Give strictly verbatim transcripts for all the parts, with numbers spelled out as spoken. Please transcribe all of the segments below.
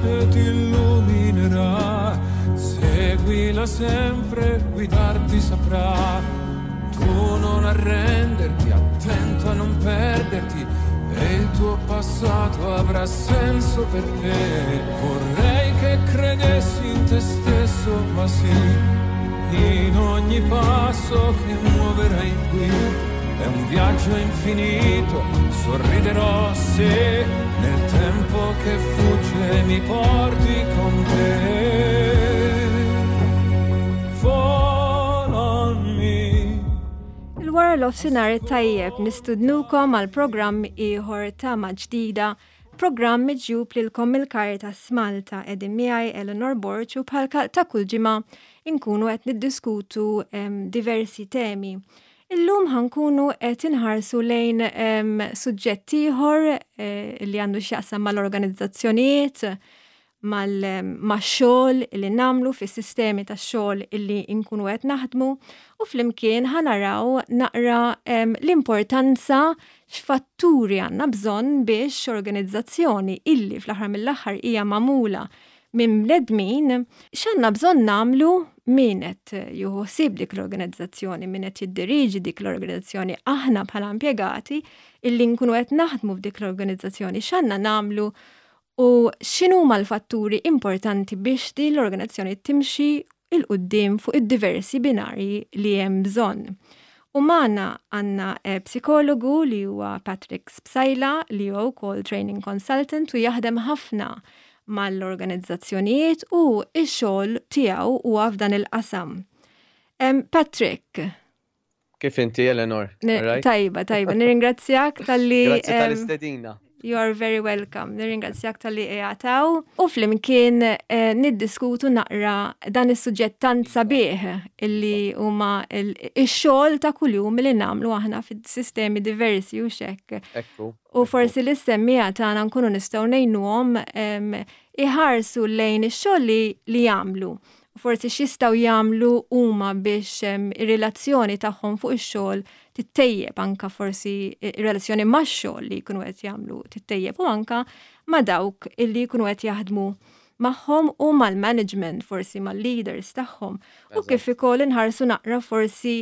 luce ti illuminerà, seguila sempre, guidarti saprà. Tu non arrenderti, attento a non perderti, e il tuo passato avrà senso per te. Vorrei che credessi in te stesso, ma sì, in ogni passo che muoverai qui è un viaggio infinito, sorriderò se nel tempo che fugge mi porti con te. Il-wara l-ofsinar tajjeb nistudnukom għal programm ieħor ta' ġdida, programm miġjub lilkom il-Karitas Malta qegħdin miegħi Eleanor Borċu bħal ta' kull ġimgħa inkunu qed niddiskutu diversi temi. Illum ħankunu qed inħarsu lejn suġġett ieħor li għandu x'jaqsam mal-organizzazzjonijiet, mal-xogħol li nagħmlu fis-sistemi tax-xogħol illi nkunu qed naħdmu u flimkien ħanaraw naqra l-importanza x'fatturi għandna bżonn biex organizzazzjoni illi fl-aħħar mill-aħħar hija magħmula minn bnedmin x'għandna bżonn nagħmlu min qed jieħu ħsieb dik l-organizzazzjoni, min qed jiddiriġi dik l-organizzazzjoni, aħna bħala impjegati illi nkunu qed naħdmu f'dik l-organizzazzjoni x'għandna nagħmlu u x'inhuma l-fatturi importanti biex din l-organizzazzjoni timxi il-qudiem fuq id-diversi binarji li hemm bżonn. U magħna għandna psikologu li huwa Patrick Spsajla li huwa wkoll training consultant u jaħdem ħafna mal-organizzazzjonijiet u x-xogħol tiegħu huwa f'dan il-qasam. Patrick. Kif inti, Eleanor? Tajba, tajba. Nirringrazzjak tal-li. Grazzi tal-istedina. You are very welcome. Nirringrazzjak tal-li qiegħataw. U flimkien niddiskutu naqra dan is-suġġett tant sabiħ illi huma x-xogħol ta' kuljum li nagħmlu aħna fis-sistemi diversi u xekk. U forsi l-istemmija tagħna nkunu nistgħu ngħinuhom iħarsu lejn ix-xogħol li jagħmlu. Forsi x'jistgħu jagħmlu huma biex ir-relazzjoni tagħhom fuq ix-xogħol tittejjeb anka forsi ir-relazzjoni max-xogħol li jkunu qed jagħmlu tittejjeb u anka ma' dawk illi jkunu qed jaħdmu magħhom u mal-management forsi mal-leaders tagħhom. U kif ukoll inħarsu naqra forsi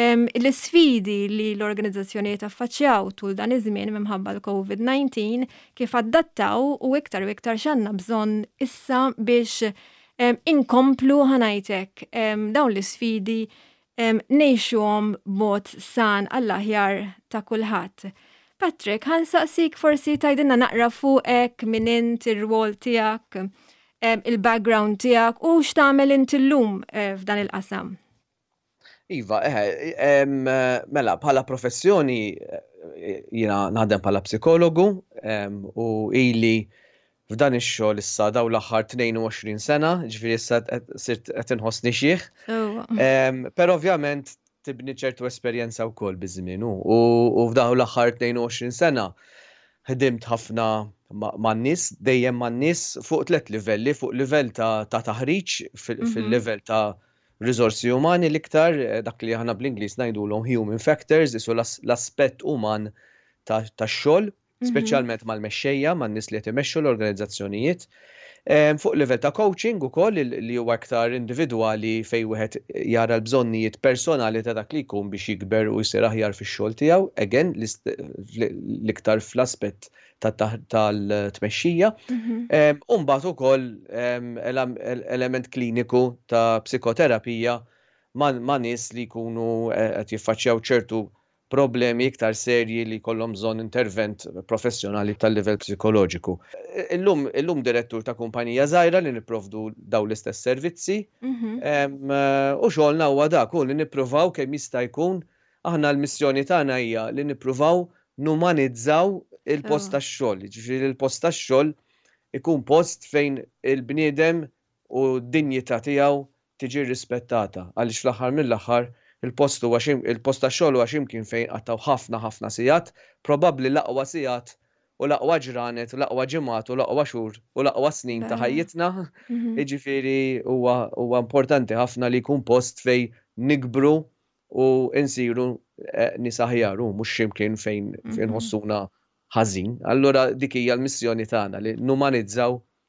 l-isfidi li l-organizzazzjonijiet affaċċjaw tul dan iż-żmien minħabba l-COVID nineteen kif adattaw u iktar u iktar x'għandna bżonn issa biex inkomplu ħanajtek dawn l-isfidi nejxuhom b'mod san għall-aħjar ta' kulħadd. Patrick, ħansaqsik forsi tajdinna naqra fuqek minn int ir-rwol tiegħek, il-background tiegħek u x'tagħmel inti llum f'dan il-qasam. Iva, eh, mela bħala professjoni jiena naħdem bħala psikologu u ili f'dan ix-xogħol issa daw l-aħħar tnejn u għoxrin sena, ġifieri issa sirt qed inħossni xieħ. Però ovvjament tibni ċertu esperjenza wkoll biż-żmien u f'daw l-aħħar tnejn u għoxrin sena ħdimt ħafna man-nies, dejjem man-nies fuq tliet livelli, fuq livell ta' taħriġ fil-livell ta' riżorsi umani l-iktar dak li aħna bl-Ingliż ngħidulhom human factors, isu l-aspett uman tax-xogħol. Speċjalment mal-mexxejja, man-nies li qed imexxu l-organizzazzjonijiet. Fuq livell ta' coaching ukoll li huwa aktar individwali fejn wieħed jara l-bżonnijiet personali ta' dak li jkun biex jikber u jsir aħjar fix-xogħol tiegħu, again l-iktar fl-aspett tal-tmexxija. U mbagħad ukoll element kliniku ta' psikoterapija ma' nies li jkunu qed jiffaċċjaw ċertu problemi iktar serji li kollhom bżonn intervent professjonali tal-livell psikoloġiku. Illum illum direttur ta' kumpanija żgħira li nipprovdu daw l-istess servizzi u xogħolna huwa dak hu li nippruvaw kemm jista' jkun aħna l-missjoni tagħna hija li nippruvaw numanizzaw il-post tax-xogħol. Jiġifieri il-post tax-xogħol ikun post fejn il-bniedem u d-dinjità tiegħu tiġi rispettata għaliex fl-aħħar mill-aħħar il-post huwa il-post tax-xogħol huwa x'imkien fejn qattaw ħafna ħafna sigħat, probabbli l-aqwa sigħat u l-aqwa ġranet, u l-aqwa ġimgħat, u l-aqwa xhur, u l-aqwa snin ta' ħajjitna. Jiġifieri huwa huwa importanti ħafna li jkun post fejn nikbru u insiru nies aħjar u mhux x'imkien fejn fejn ħossuna ħażin. Allura dik hija l-missjoni tagħna li numanizzaw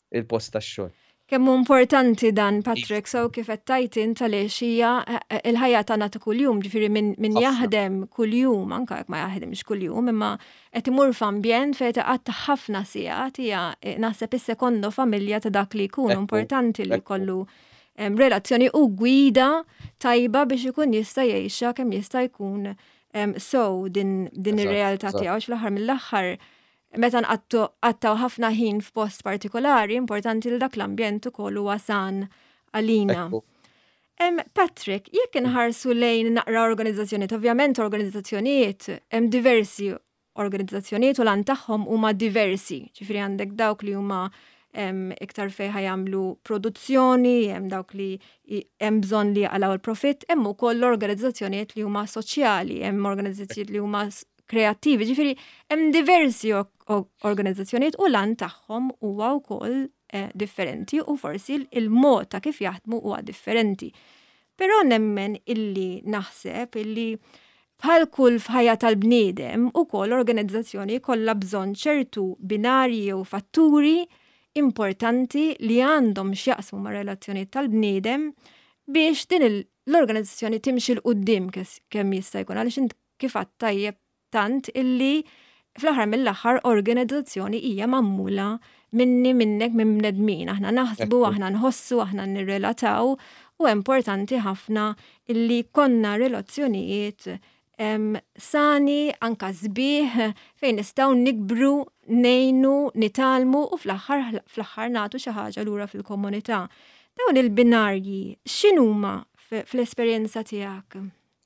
il-post tax-xogħol. Kemm importanti dan, Patrick, so kif qed tajt int għaliex hija il-ħajja tagħna ta' kuljum, ġifieri min min jaħdem kuljum, anke jekk ma jaħdemx kuljum, imma qed imur f'ambjent fejn taqgħod ħafna sigħat hija naħseb is-sekondo familja ta' dak li jkun importanti li jkollu relazzjoni u gwida tajba biex ikun jista' jgħixha kemm jista' jkun so din din ir-realtà tiegħu fl-aħħar mill-aħħar meta nqattaw ħafna ħin f'post partikolari, importanti li dak l-ambjent ukoll huwa san għalina. Patrick, jekk inħarsu lejn naqra organizzazzjonijiet, ovvjament organizzazzjonijiet hemm diversi organizzazzjonijiet u lan tagħhom huma diversi. Ġifieri għandek dawk li huma iktar fejn ħajamlu produzzjoni, hemm dawk li hemm bżonn li jaqalaw il-profitt, hemm ukoll organizzazzjonijiet li huma soċjali, hemm organizzazzjonijiet li huma kreattivi, ġifieri hemm diversi organizzazzjonijiet u lan tagħhom huwa wkoll differenti u forsi il-mod ta' kif jaħdmu huwa differenti. Però nemmen illi naħseb illi bħal kull f'ħajja tal-bniedem ukoll organizzazzjoni kollha bżonn ċertu binarji u fatturi importanti li għandhom x'jaqsmu ma' relazzjonijiet tal-bniedem biex din l-organizzazzjoni timxi l-qudiem kemm jista' jkun għaliex int kif għadt tajjeb tant illi fl-aħħar mill-aħħar organizzazzjoni hija magħmula minni minnek minn bnedmin. Aħna naħsbu, aħna nħossu, aħna nirrelataw u importanti ħafna illi konna relazzjonijiet sani anka sbieħ fejn nistgħu nikbru, nejnu, nitalmu u fl-aħħar fl-aħħar nagħtu xi ħaġa lura fil-komunità. Dawn il-binarji x'inhuma fl-esperjenza tiegħek?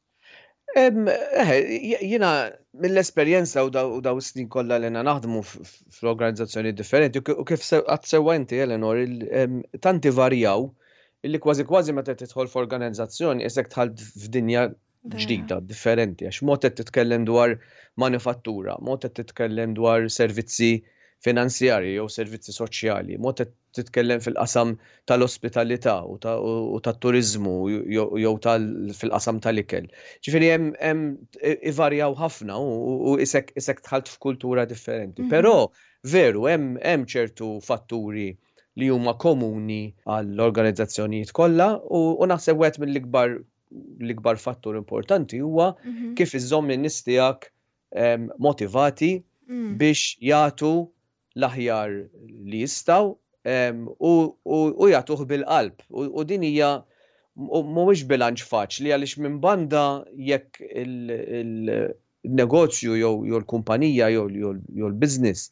Jiena mill-esperjenza u daw snin kollha li naħdmu fl-organizzazzjoni differenti u kif qatt sewwenti Eleanor tanti varjaw illi kważi kważi meta tidħol f'organizzazzjoni isek tħall f'dinja ġdida, differenti, għax mod qed titkellem dwar manifattura, mod qed titkellem dwar servizzi finanzjarji jew servizzi soċjali, mod qed titkellem fil-qasam tal-ospitalità u tat-turiżmu jew fil-qasam tal-ikel. Ġifieri hemm ivarjaw ħafna u isek tħalt f'kultura differenti. Però veru hemm ċertu fatturi li huma komuni għall-organizzazzjonijiet kollha u naħseb wieħed mill-ikbar l-ikbar fattur importanti huwa kif iżomm in-nies tiegħek motivati biex jagħtu l-aħjar li jistgħu u jagħtuh bil-qalb. U din hija mhuwiex bilanċ faċli għaliex minn banda jekk il-negozju jew l-kumpanija jew l-business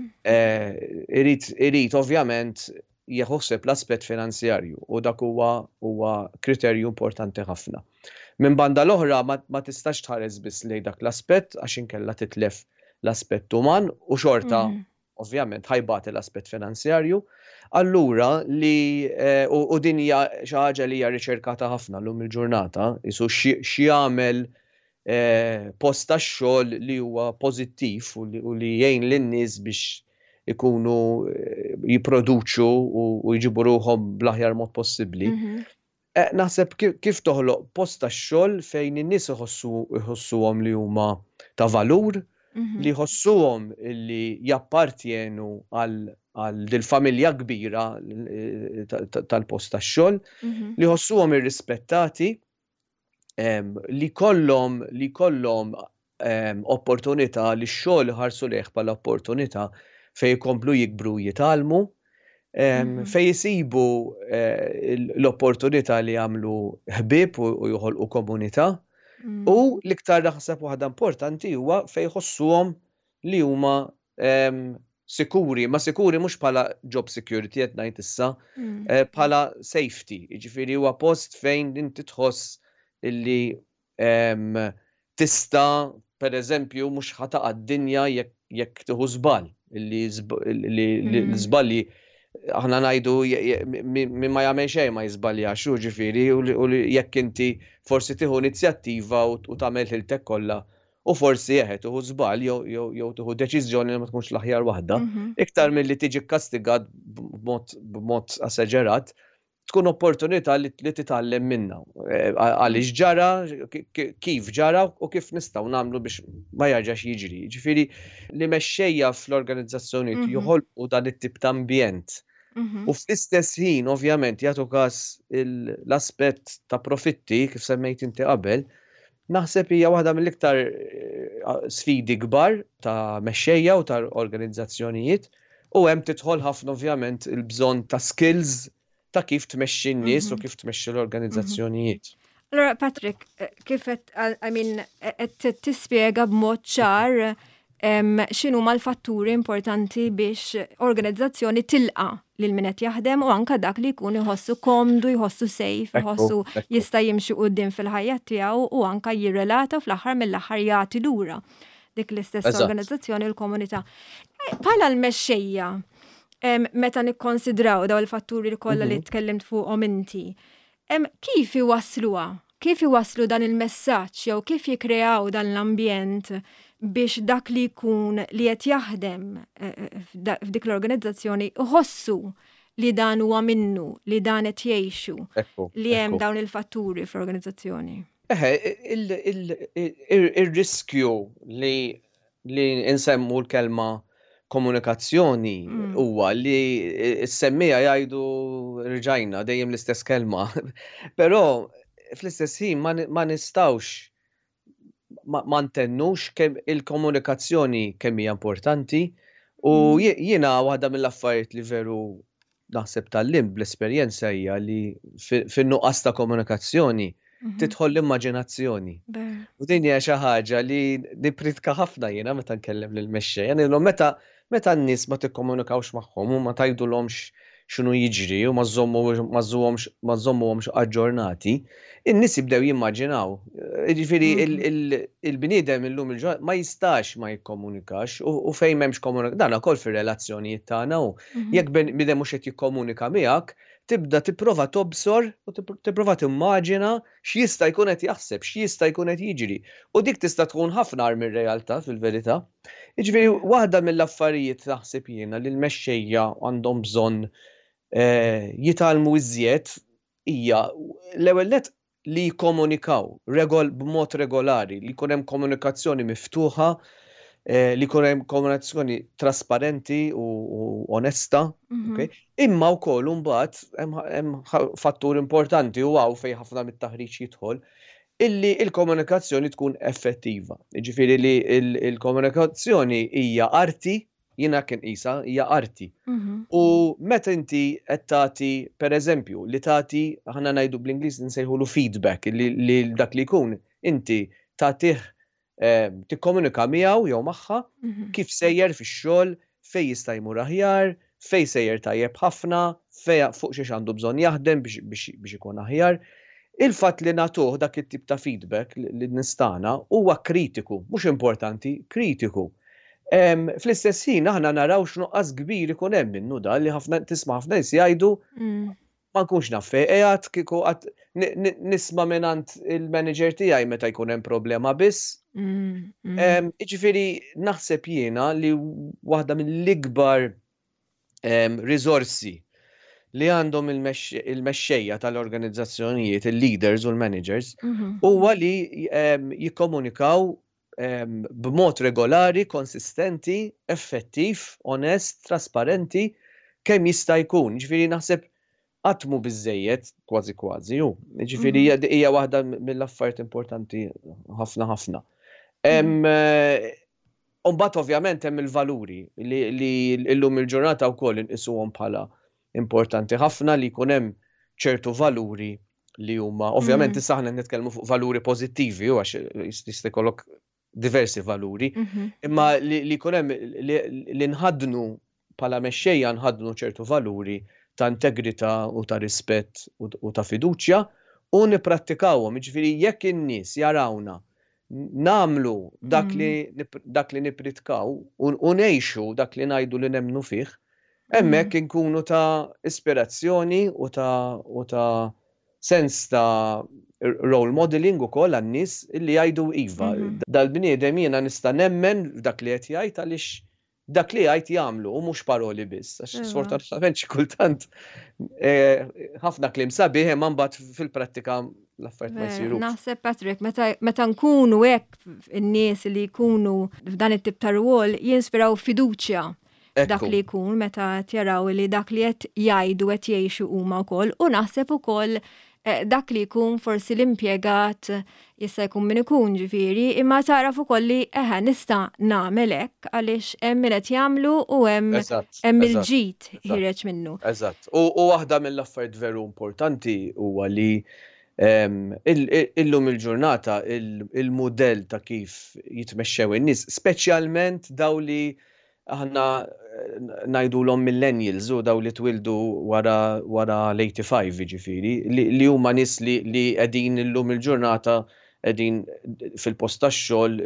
irid ovvjament jeħosseb l-aspett finanzjarju u dak huwa huwa kriterju importanti ħafna. Minn banda l-oħra ma tistax tħares biss lejn dak l-aspett għax inkella titlef l-aspett uman u xorta ovvjament ħajbati l-aspett finanzjarju. Allura li u din hija xi ħaġa li hija riċerkata ħafna llum il-ġurnata, isu x'jagħmel post tax-xogħol li huwa pożittiv u li jgħin lin-nies biex ikunu jipproduċu u jġibu ruhom bl-aħjar mod possibbli. Naħseb kif toħloq post tax-xogħol fejn in-nies iħossuhom li huma ta' valur, li jħossuhom li jappartjenu għal dil-familja kbira tal-post tax-xogħol, li jħossuhom irrispettati, li kollhom li kollhom opportunità li x-xogħol ħarsu lejh bħala opportunità fejn jkomplu jikbru jitalmu, fejn jisibu l-opportunità li jagħmlu ħbieb u joħolqu komunità. U l-iktar naħseb waħda importanti huwa fejn jħossuhom li huma sikuri, ma sikuri mhux bħala job security qed ngħid issa, bħala safety. Jiġifieri huwa post fejn inti tħoss illi tista' pereżempju mhux ħataqa' d-dinja jekk tieħu żball. Illi l-żballi aħna ngħidu min ma jagħmel xejn ma jiżbaljax, ġifieri u jekk inti forsi tieħu inizjattiva u tagħmel ħiltek kollha u forsi eħed tieħu żball jew tieħu deċiżjoni li ma tkunx l-aħjar waħda, iktar milli tiġi kkastigat b'mod aseġerat, tkun opportunità li titgħallem minnha. Għaliex ġara, kif ġara u kif nistgħu nagħmlu biex ma jerġax jiġri. Ġifieri li mexxejja fl-organizzazzjonijiet joħolqu dan it-tip ta' ambjent U fl-istess ħin, ovvjament, jagħtu każ l-aspett ta' profitti, kif semmejt inti qabel, naħseb hija waħda mill-iktar sfidi kbar ta' mexxejja u ta' organizzazzjonijiet, u hemm tidħol ħafna ovvjament il-bżonn ta' skills ta' kif tmexxi n-nies u kif tmexxi l-organizzazzjonijiet. Allora, Patrick, kif qed I mean qed tispjega b'mod ċar x'inhu mal-fatturi importanti biex organizzazzjoni tilqa' lil min qed jaħdem u anke dak li jkun iħossu komdu, jħossu safe, jħossu jista' jimxi quddiem fil-ħajja tiegħu u anke jirrelata fl-aħħar mill-aħħar jagħti lura dik l-istess organizzazzjoni u l-komunità. Bħala l-mexxejja, meta nikkonsidraw daw il-fatturi kollha li tkellimt fuqhom inti, kif iwassluha? Kif iwasslu dan il-messaġġ jew kif jikkreaw dan l-ambjent biex dak li jkun li qed jaħdem f'dik l-organizzazzjoni iħossu li dan huwa minnu, li dan qed jgħixu, li hemm dawn il-fatturi fl-organizzazzjoni. Eħe, ir-riskju li li nsemmu l-kelma komunikazzjoni huwa li s-semmija jgħidu rġajna dejjem l-istess kelma. Però fl-istess ħin ma nistgħux ma ntennux kemm il-komunikazzjoni kemm hija importanti u jiena waħda mill-affarijiet li veru naħseb tal-lim bl-esperjenza hija li fin-nuqqas ta' komunikazzjoni tidħol l-immaġinazzjoni. U din hija xi ħaġa li nipritka ħafna jiena meta nkellem lill-mexxejja, ngħidulhom meta meta n-nies ma tikkomunikawx magħhom u ma tgħidulhomx x'inhu jiġri u ma żommuhomx aġġornati, in-nies jibdew jimmaġinaw. Jiġifieri il-bniedem illum il-ġurnata ma jistax ma jikkomunikax u fejn m'hemmx komunikazzjoni. Dan ukoll fir-relazzjonijiet tagħna hu jekk bniedem mhux qed jikkomunika miegħek, tibda tipprova tobsor u tipprova timmaġina x'jista' jkun qed jaħseb, x'jista' jkun qed jiġri. U dik tista' tkun ħafna qar mir-realtà fil-verità. Jiġifieri waħda mill-affarijiet naħseb jiena li l-mexxejja għandhom bżonn jitalmu iżjed hija l-ewwel nett li jikkomunikaw b'mod regolari, li jkun hemm komunikazzjoni miftuħa, li jkun hemm komunikazzjoni trasparenti u onesta, imma wkoll imbagħad hemm fattur importanti u hawn fejn ħafna mit-taħriġ jidħol illi l-komunikazzjoni tkun effettiva. Jiġifieri li l-komunikazzjoni hija arti, jiena kien qisha hija arti. U meta inti qed tagħti pereżempju li tagħti aħna ngħidu bl-Ingliż nsejħulu feedback li dak li jkun inti tagħtih tikkomunika miegħu jew magħha kif sejjer fix-xogħol, fejn jista' jmur aħjar, fejn sejjer tajjeb ħafna, fejn fuq xiex għandu bżonn jaħdem biex ikun aħjar. Il-fatt li nagħtuh dak it-tip ta' feedback li nistana huwa kritiku, mhux importanti, kritiku. Fl-istess ħin aħna naraw x'nuqqas kbir ikun hemm minnu dan li ħafna tisma' ħafna nies jgħidu ma nkunx naf fejn qiegħed kieku qatt nisma' mingħand il-manager tiegħi meta jkun hemm problema biss. Jiġifieri naħseb jiena li waħda mill-ikbar riżorsi li għandhom il-mexxejja tal-organizzazzjonijiet, il-leaders u l-managers, huwa li jikkomunikaw b'mod regolari, konsistenti, effettiv, onest, trasparenti, kemm jista' jkun. Ġifieri naħseb qatt mhu biżżejjed kważi kważi hu. Ġifieri hija waħda mill-affarijiet importanti ħafna ħafna. Mbagħad ovvjament hemm il-valuri li llum il-ġurnata wkoll inqisuhom bħala importanti ħafna li jkun hemm ċertu valuri li huma ovvjament issa aħna nitkellmu fuq valuri pożittivi u għax jista' jkollok diversi valuri, imma li jkun hemm li nħaddnu bħala mexxejja nħaddnu ċertu valuri ta' integrità u ta' rispett u ta' fiduċja u nipprattikawhom. Jiġifieri jekk in-nies jarawna nagħmlu dak li dak li nippritkaw u ngħixu dak li ngħidu li nemmnu fih, hemmhekk inkunu ta' ispirazzjoni u ta' u ta' sens ta' role modeling ukoll għan-nies illi jgħidu iva. Dal-bniedem jiena nista' nemmen f'dak li qed jgħid għaliex dak li jgħid jagħmlu u mhux paroli biss. Għax sfortunatament xi kultant ħafna kliem sabiħ imma mbagħad fil-prattika l-affarijiet ma jsirux. Naħseb Patrick, meta nkunu hekk in-nies li jkunu f'dan it-tip ta' rwol jinspiraw fiduċja dak li jkun meta tjaraw li dak li qed jgħidu qed jgħixu huma wkoll u naħseb ukoll dak li jkun forsi l-impjegat jista' jkun min ikun ġifieri, imma taraf ukoll li eħe nista' nagħmel hekk għaliex hemm min qed jagħmlu u hemm hemm il-ġid ħireġ minnu. Eżatt. U waħda mill-affarijiet veru importanti huwa li illum il-ġurnata il-mudell ta' kif jitmexxew in-nies, speċjalment daw li aħna ngħidulhom millennials u daw li twildu wara wara l-eighty-five jiġifieri li huma nies li qegħdin illum il-ġurnata qegħdin fil-post tax-xogħol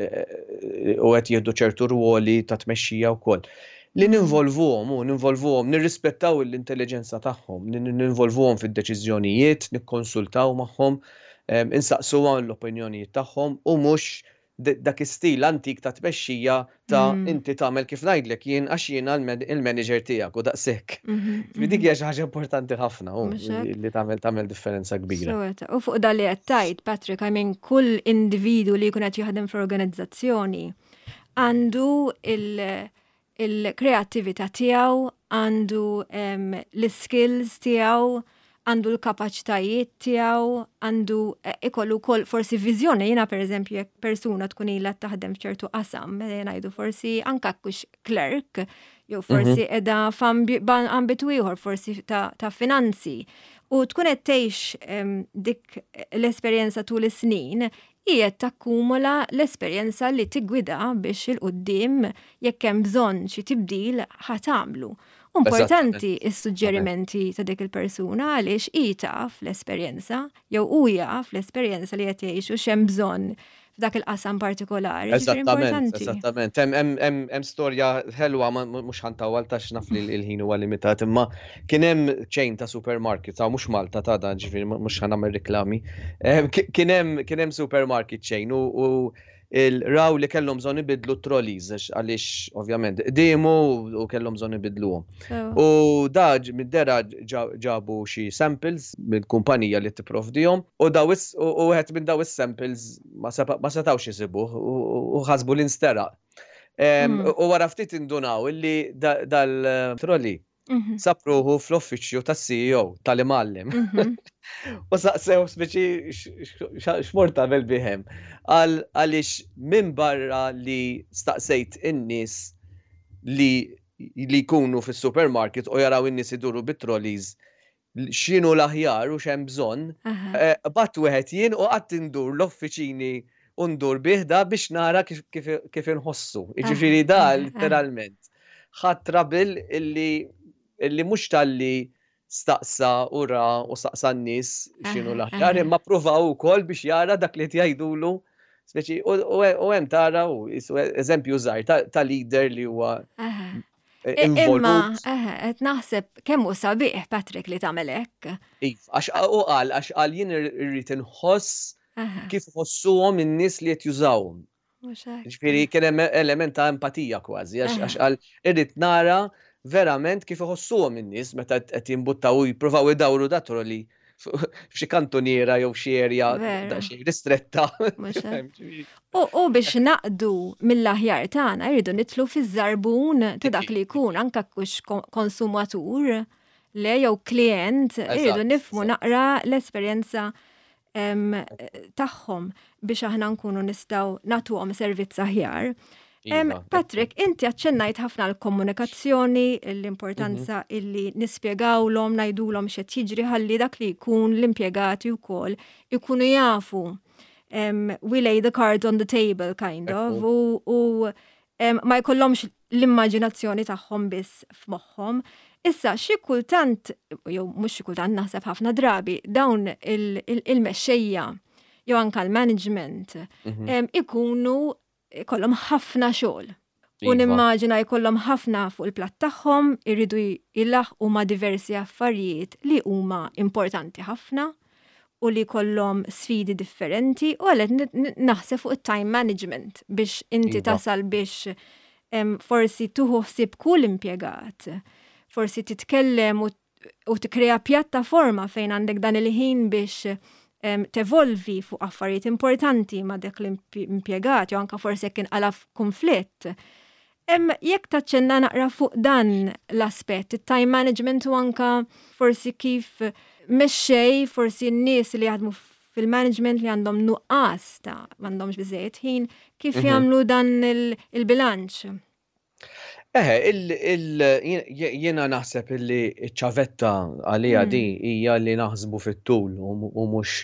u qed jieħdu ċertu rwoli ta' tmexxija wkoll. Li ninvolvuhom u ninvolvuhom, nirrispettaw l-intelligenza tagħhom, ninvolvuhom fid-deċiżjonijiet, nikkonsultaw magħhom, insaqsuhom l-opinjonijiet tagħhom u mhux dak istil antik ta' tmexxija ta' inti tagħmel kif ngħidlek jien għax jiena il-manager tiegħek u daqshekk. Dik hija xi ħaġa importanti ħafna li tagħmel tagħmel differenza kbira. U fuq dan li qed tgħid, Patrick, I mean kull individu li jkun qed jaħdem f'organizzazzjoni għandu il- il-kreativita tiegħu, għandu l-skills tiegħu, għandu l-kapaċitajiet tiegħu, għandu ikollu wkoll forsi viżjoni. Jiena pereżempju jekk persuna tkun ilha taħdem f'ċertu qasam, ngħidu forsi anke hux clerk, jew forsi qiegħda f'ambitu ieħor forsi ta' finanzi. U tkun qed tgħix dik l-esperjenza tul is-snin, qiegħed takkumula l-esperjenza li tiggwida biex il-qudiem jekk hemm bżonn xi tibdil ħatamlu. Importanti is-suġġerimenti ta' dik il-persuna għaliex hi taf l-esperjenza jew hu jaf l-esperjenza li qed jgħixu x'hemm bżonn f'dak il-qasam partikolari. Eżattament, eżattament. Hemm storja ħelwa mhux ħantawal tax naf li l-ħin huwa limitat, imma kien hemm chain ta' supermarket, ta' mhux Malta ta' dan ġifieri mhux ħanagħmel riklami. Kien hemm supermarket chain u il-raw li kellhom bżonn ibidlu trolleys għaliex ovvjament qdiemu u kellhom bżonn ibidluhom. U da mid-dera ġabu xi samples mill-kumpanija li tipprovdihom u daw u wieħed minn daw is-samples ma setgħux isibuh u ħasbu li nsteraq. U wara ftit indunaw illi dal-trolley sapruħu fl-uffiċċju tas-C E O tal-imgħallem. U saqsew speċi x'mort tagħmel bihem. Għaliex minn barra li staqsejt in-nies li jkunu fis-supermarket u jaraw in-nies iduru bit-trolleys x'inhu l-aħjar u x'hemm bżonn, batt wieħed jien u qatt indur l-uffiċini u ndur bieħda biex nara kif inħossu. Jiġifieri da literalment ħadd trabil illi illi mhux talli staqsa u ra u staqsa n-nies x'inhu l-aħjar, imma pruvaw ukoll biex jara dak li jgħidulu speċi u hemm tara u eżempju żgħar ta' leader li huwa involut. Imma qed naħseb kemm hu sabiħ Patrick li tagħmel hekk. Għax u qal għax qal jien irrid inħoss kif iħossuhom in-nies li qed jużawhom. Ġifieri kien hemm element ta' empatija kważi għax qal irrid nara verament kif iħossuhom in-nies meta qed jinbuttaw u jippruvaw idawru da trolli f'xi kantoniera jew xi erja daqsxejn ristretta. U biex naqdu mill-aħjar tagħna jridu nitlu fiż-żarbun ta' dak li jkun anke hux konsumatur le jew klient, jridu nifhmu naqra l-esperjenza tagħhom biex aħna nkunu nistgħu nagħtuhom servizz aħjar. Patrick, inti aċċennajt ħafna l-komunikazzjoni, l-importanza illi nispjegawlhom, ngħidulhom x'qed jiġri ħalli dak li jkun l-impjegati wkoll ikunu jafu. We lay the cards on the table kind of u ma jkollhomx l-immaġinazzjoni tagħhom biss f'moħħhom. Issa xi kultant jew mhux xi kultant naħseb ħafna drabi dawn il-mexxejja jew anke l-management ikunu kollhom ħafna xogħol. U nimmaġina jkollhom ħafna fuq il-platt tagħhom, irridu jilaħqu ma' diversi affarijiet li huma importanti ħafna u li kollhom sfidi differenti u għalet naħseb fuq it-time management biex inti tasal biex forsi tuħu ħsieb kull impjegat, forsi titkellem u tikkrea pjattaforma fejn għandek dan il-ħin biex tevolvi fuq affarijiet importanti ma' dak l-impjegat jew anke forsi jekk inqalaf konflitt. Jekk taċċenna naqra fuq dan l-aspett, il-time management u anka forsi kif mexxej forsi n-nies li jaħdmu fil-management li għandhom nuqqas ta' m'għandhomx biżejjed ħin, kif jagħmlu dan il-bilanċ? Eħe, jiena naħseb illi ċavetta għalija di hija li naħsbu fit-tul u mhux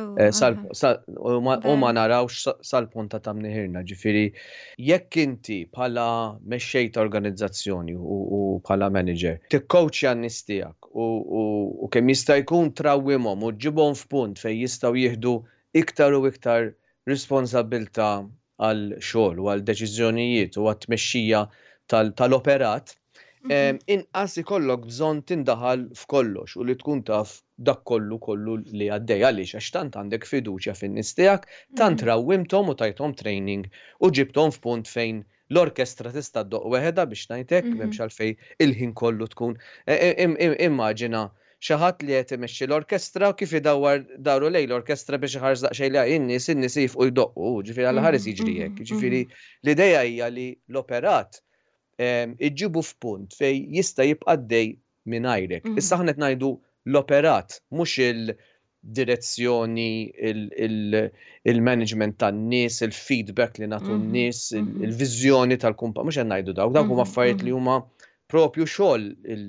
u ma narawx sal-punta ta' mniħirna. Ġifieri jekk inti bħala mexxej ta' organizzazzjoni u bħala manager tikkoachja n-nies tiegħek u kemm jista' jkun trawwimhom u ġibhom f'punt fejn jistgħu jieħdu iktar u iktar responsabilità għal xogħol u għal deċiżjonijiet u għat-tmexxija tal-operat, inqas ikollok bżonn tindaħal f'kollox u li tkun taf dak kollu kollu li għaddej għaliex għax tant għandek fiduċja fin-nies tiegħek, tant rawwimthom u tajthom training u ġibthom f'punt fejn l-orkestra tista' ddoqq weħeda biex ngħidlek m'hemmx għalfejn il-ħin kollu tkun. Immaġina xi ħadd li qed imexxi l-orkestra kif idawwar daru lejn l-orkestra biex iħares daqsxejn li in-nies in-nies jifqu jdoqqu, ġifieri għal ħares jiġri hekk. Ġifieri l-idea hija li l-operat iġġibu f'punt fej jista' jibqa' għaddej mingħajrek. Issa aħna qed ngħidu l-operat mhux il-direzzjoni, il-management tan-nies, il-feedback li nagħtu n-nies, il-viżjoni tal-kumpa, mhux qed ngħidu dawk, dawk huma affarijiet li huma propju xogħol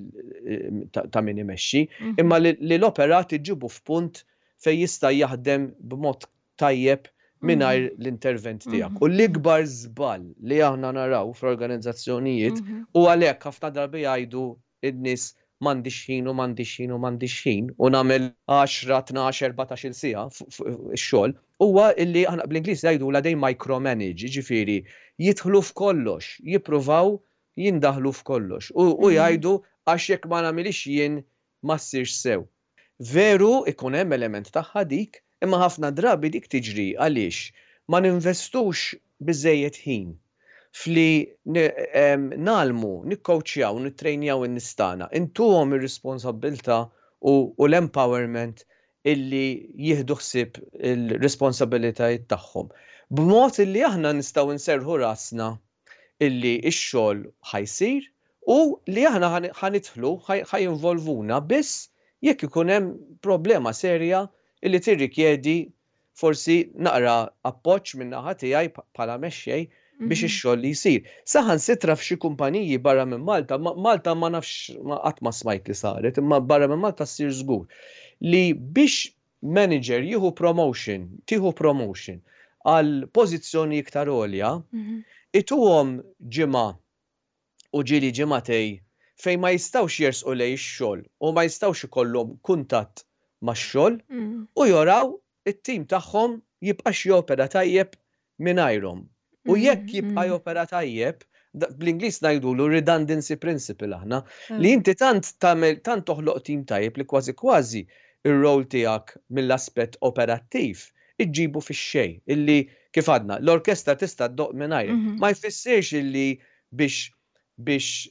ta' min imexxi, imma li l-operat iġġibu f'punt fej jista' jaħdem b'mod tajjeb mingħajr l-intervent tiegħek. U l-ikbar żball li aħna naraw fl-organizzazzjonijiet u għalhekk ħafna darbi jgħidu n-nies m'għandix ħin u m'għandix ħin u m'għandix ħin u nagħmel għaxra, tnax, erbatax-il siegħa x-xogħol huwa illi aħna bl-Ingliż jgħidula dejjem micromanage, jiġifieri jidħlu f'kollox, jippruvaw jindaħlu f'kollox u jgħidu għax jekk ma nagħmilx jien ma ssirx sew. Veru ikun hemm element tagħha dik, imma ħafna drabi dik tiġri għaliex ma ninvestux biżejjed ħin fli nagħlmu, nikkowċjaw, nittrejnjaw in-nies tagħna, intuhom ir-responsabbiltà u l-empowerment illi jieħdu ħsieb il-responsabilitajiet tagħhom. B'mod illi aħna nistgħu nserħu rasna illi x-xogħol ħajsir u li aħna ħanidħlu ħajinvolvuna biss jekk ikun hemm problema serja illi tirrikjedi forsi naqra appoġġ minn naħa tiegħi bħala mexxej biex ix-xogħol li jsir. Saħansitra f'xi kumpaniji barra minn Malta, Malta ma nafx qatt ma smajt li saret, imma barra minn Malta ssir żgur li biex manager jieħu promotion, tieħu promotion għal pożizzjoni iktar għolja, ituhom ġimgħa u ġieli ġimgħatej fejn ma jistgħux jersqu lejn ix-xogħol u ma jistgħux ikollhom kuntatt max-xogħol u joraw it-tim tagħhom jibqax jopera tajjeb mingħajrhom. U jekk jibqa' jopera tajjeb, bl-Ingliż ngħidulu redundancy principle aħna, li inti tant tagħmel tant toħloq tim tajjeb li kważi kważi ir-rol tiegħek mill-aspett operattiv iġġibu fix-xejn illi kif għadna l-orkestra tista' ddoqq mingħajrek. Ma jfissirx illi biex biex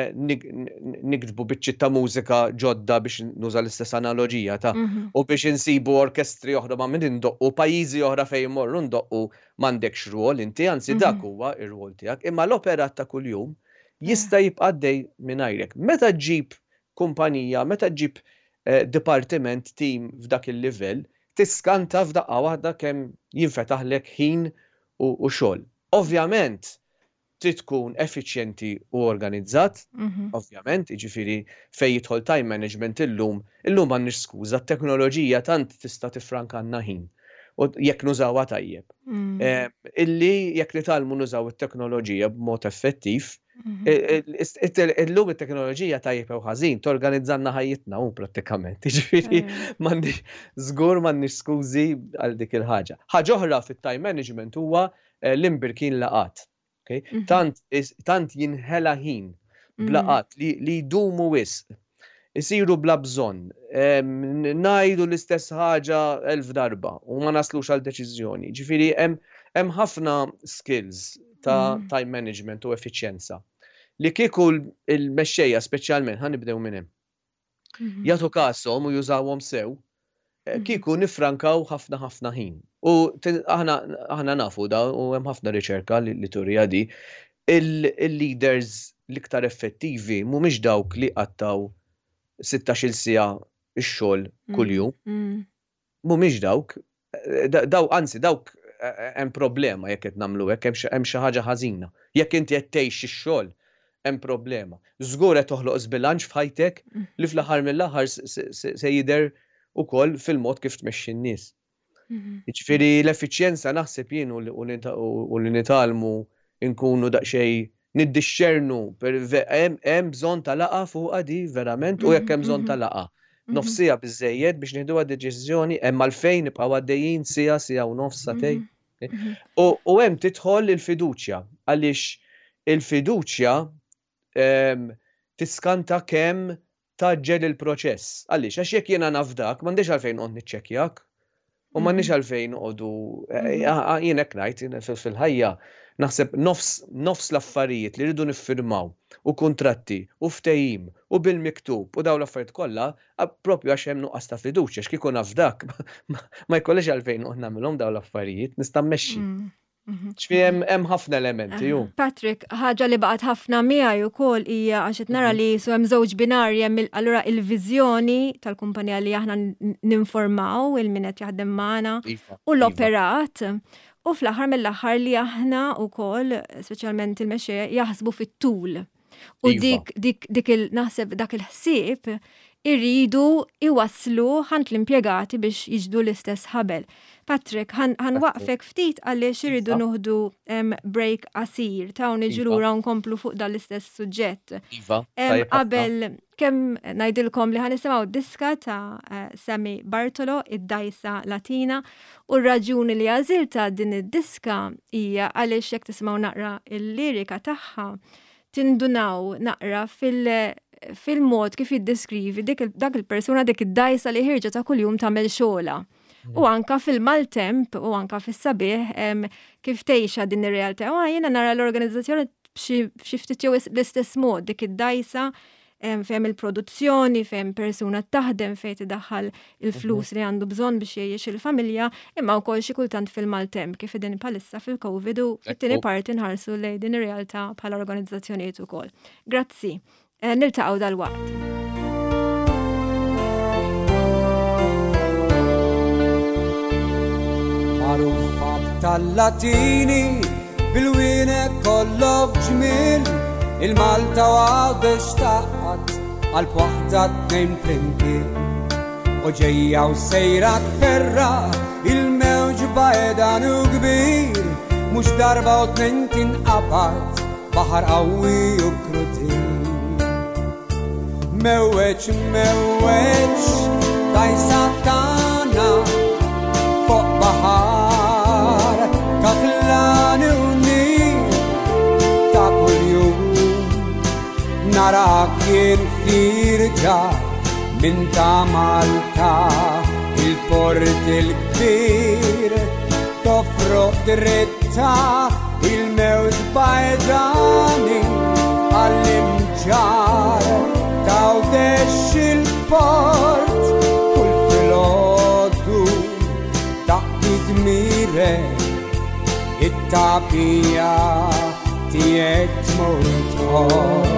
nikdbu biċċiet ta' mużika ġodda biex nuża l-istess analoġija ta' u biex insibu orkestri oħra ma' min indoqqu pajjiżi oħra fejn imorru ndoqqu m'għandekx rwol inti, anzi dak huwa r-rwol tiegħek, imma l-operat ta' kuljum jista' jibqa' għaddej mingħajrek. Meta ġġib kumpanija, meta ġġib dipartiment tim f'dak il-livell, tiskanta f'daqqa waħda kemm jinfetaħlek ħin u xogħol. Ovvjament trid tkun effiċjenti u organizzat, ovvjament, jiġifieri fejn jidħol time management illum, illum m'għandniex skuża, t-teknoloġija tant tista' tifrankanna ħin u jekk nużawha tajjeb. Illi jekk nitalmu nużaw it-teknoloġija b'mod effettiv, illum it-teknoloġija tajjeb u ħażin torganizzanna ħajjitna hu prattikament. Jiġifieri m'għandix żgur m'għandniex skużi għal dik il-ħaġa. Ħaġa oħra fit-time management huwa l-imbirkien laqat. Okay? Tant, tant jinħela ħin blaqat li, li jdumu wisq, isiru bla bżonn, ngħidu l-istess ħaġa elf darba u ma naslux għal deċiżjoni. Ġifieri hemm ħafna skills ta' time management u effiċjenza li kieku l-mexxejja speċjalment ħanibdew minn hemm. Jagħtu kasom u jużawhom sew, kieku nifrankaw ħafna ħafna ħin. U aħna nafu da u hemm ħafna riċerka li turija di il-leaders l-iktar effettivi mhumiex dawk li qattaw sittax-il siegħa x-xogħol kuljum. Mhumiex dawk, daw anzi dawk hemm problema jekk qed nagħmlu hekk, hemm xi ħaġa ħażina. Jekk inti qed tgħix ix-xogħol, hemm problema. Żgur qed toħloq żbilanċ f'ħajtek li fl-aħħar mill-aħħar se jidher ukoll fil-mod kif tmexxi n-nies. Jiġifieri l-effiċjenza naħseb jien u li nitalmu nkunu daqsxejn niddixxernu hemm bżonn ta' laqgħa fuqha di verament u jekk hemm bżonn ta' laqgħa. Nofsija biżżejjed biex nieħduha deċiżjoni hemm għalfejn nibqgħu għaddejjin siegħa siegħa u nofs satej. U hemm tidħol il-fiduċja għaliex il-fiduċja tiskanta kemm taġġel il-proċess. Għaliex għax jekk jiena naf dak m'għandix għalfejn noqgħod niċċekkjak u m'għandniex għalfejn noqogħdu jien hekk ngħid fil-ħajja naħseb nofs l-affarijiet li rridu niffirmaw u kuntratti u ftehim u bil-miktub u dawn l-affarijiet kollha proprju għax hemm nuqqas ta' fiduċja x'kieku naf dak ma jkollix għalfejn noqgħod nagħmilhom dawn l-affarijiet nista' mmexxi. X'fi hemm ħafna elementi ju. Patrick, ħaġa li baqgħet ħafna miegħi wkoll hija għax qed nara li su hemm żewġ binarji hemm allura il-viżjoni tal-kumpanija li aħna ninformaw il-min qed jaħdem magħna u l-operat. U fl-aħħar mill-aħħar li aħna wkoll speċjalment il-mexxejja jaħsbu fit-tul. U dik dik dik il-naħseb dak il-ħsieb irridu iwasslu ħant l-impjegati biex jiġdu l-istess ħabel. Patrick, ħan waqfek ftit għaliex irridu nuħdu break qasir ta' niġu lura nkomplu fuq dal-istess suġġett. Qabel kemm ngħidilkom li ħanisimgħu diska ta' Sammy Bartolo, id-dajsa Latina, u r-raġuni li għażilta din id-diska hija għaliex jekk tisimgħu naqra il-lirika tagħha tindunaw naqra fil- fil-mod kif jiddeskrivi dak il-persuna dik id-dajsa li ħirġa ta' kuljum tagħmel xogħla. U anka fil-maltemp u anka fis-sabiħ kif tgħixha din ir-realtà. U jiena nara l-organizzazzjoni b'xi ftit jew l-istess mod dik id-dajsa fejn il-produzzjoni, fejn persuna taħdem fejn tiddaħħal il-flus li għandu bżonn biex jgħix il-familja, imma wkoll xi kultant fil-maltemp kif din bħalissa fil-Covid u fit-tieni parti nħarsu lejn din ir-realtà bħala organizzazzjonijiet ukoll. Grazzi. Niltaqgħu dal-waqt. Magħrufa tal-Latini bil-wienek kollok ġmiel il-Malta għadex taqqat għal-waħda tnejn flimkien u ġejja u sejra tferra il-mewġ baedan u kbir mhux darba u tnejn tinqabad baħar qawwi u krutin. Mewweġ mewweġ dajsa tagħna fuq baħar kaħlani u nir ta' kuljum nara kien firġa minn ta' Malta il-port il-kbir toffroq dritta il-mewt bajdani għall-imġar ta' dex il-port kull filgħodu ta' idmire it-tapija tiegħek tmur.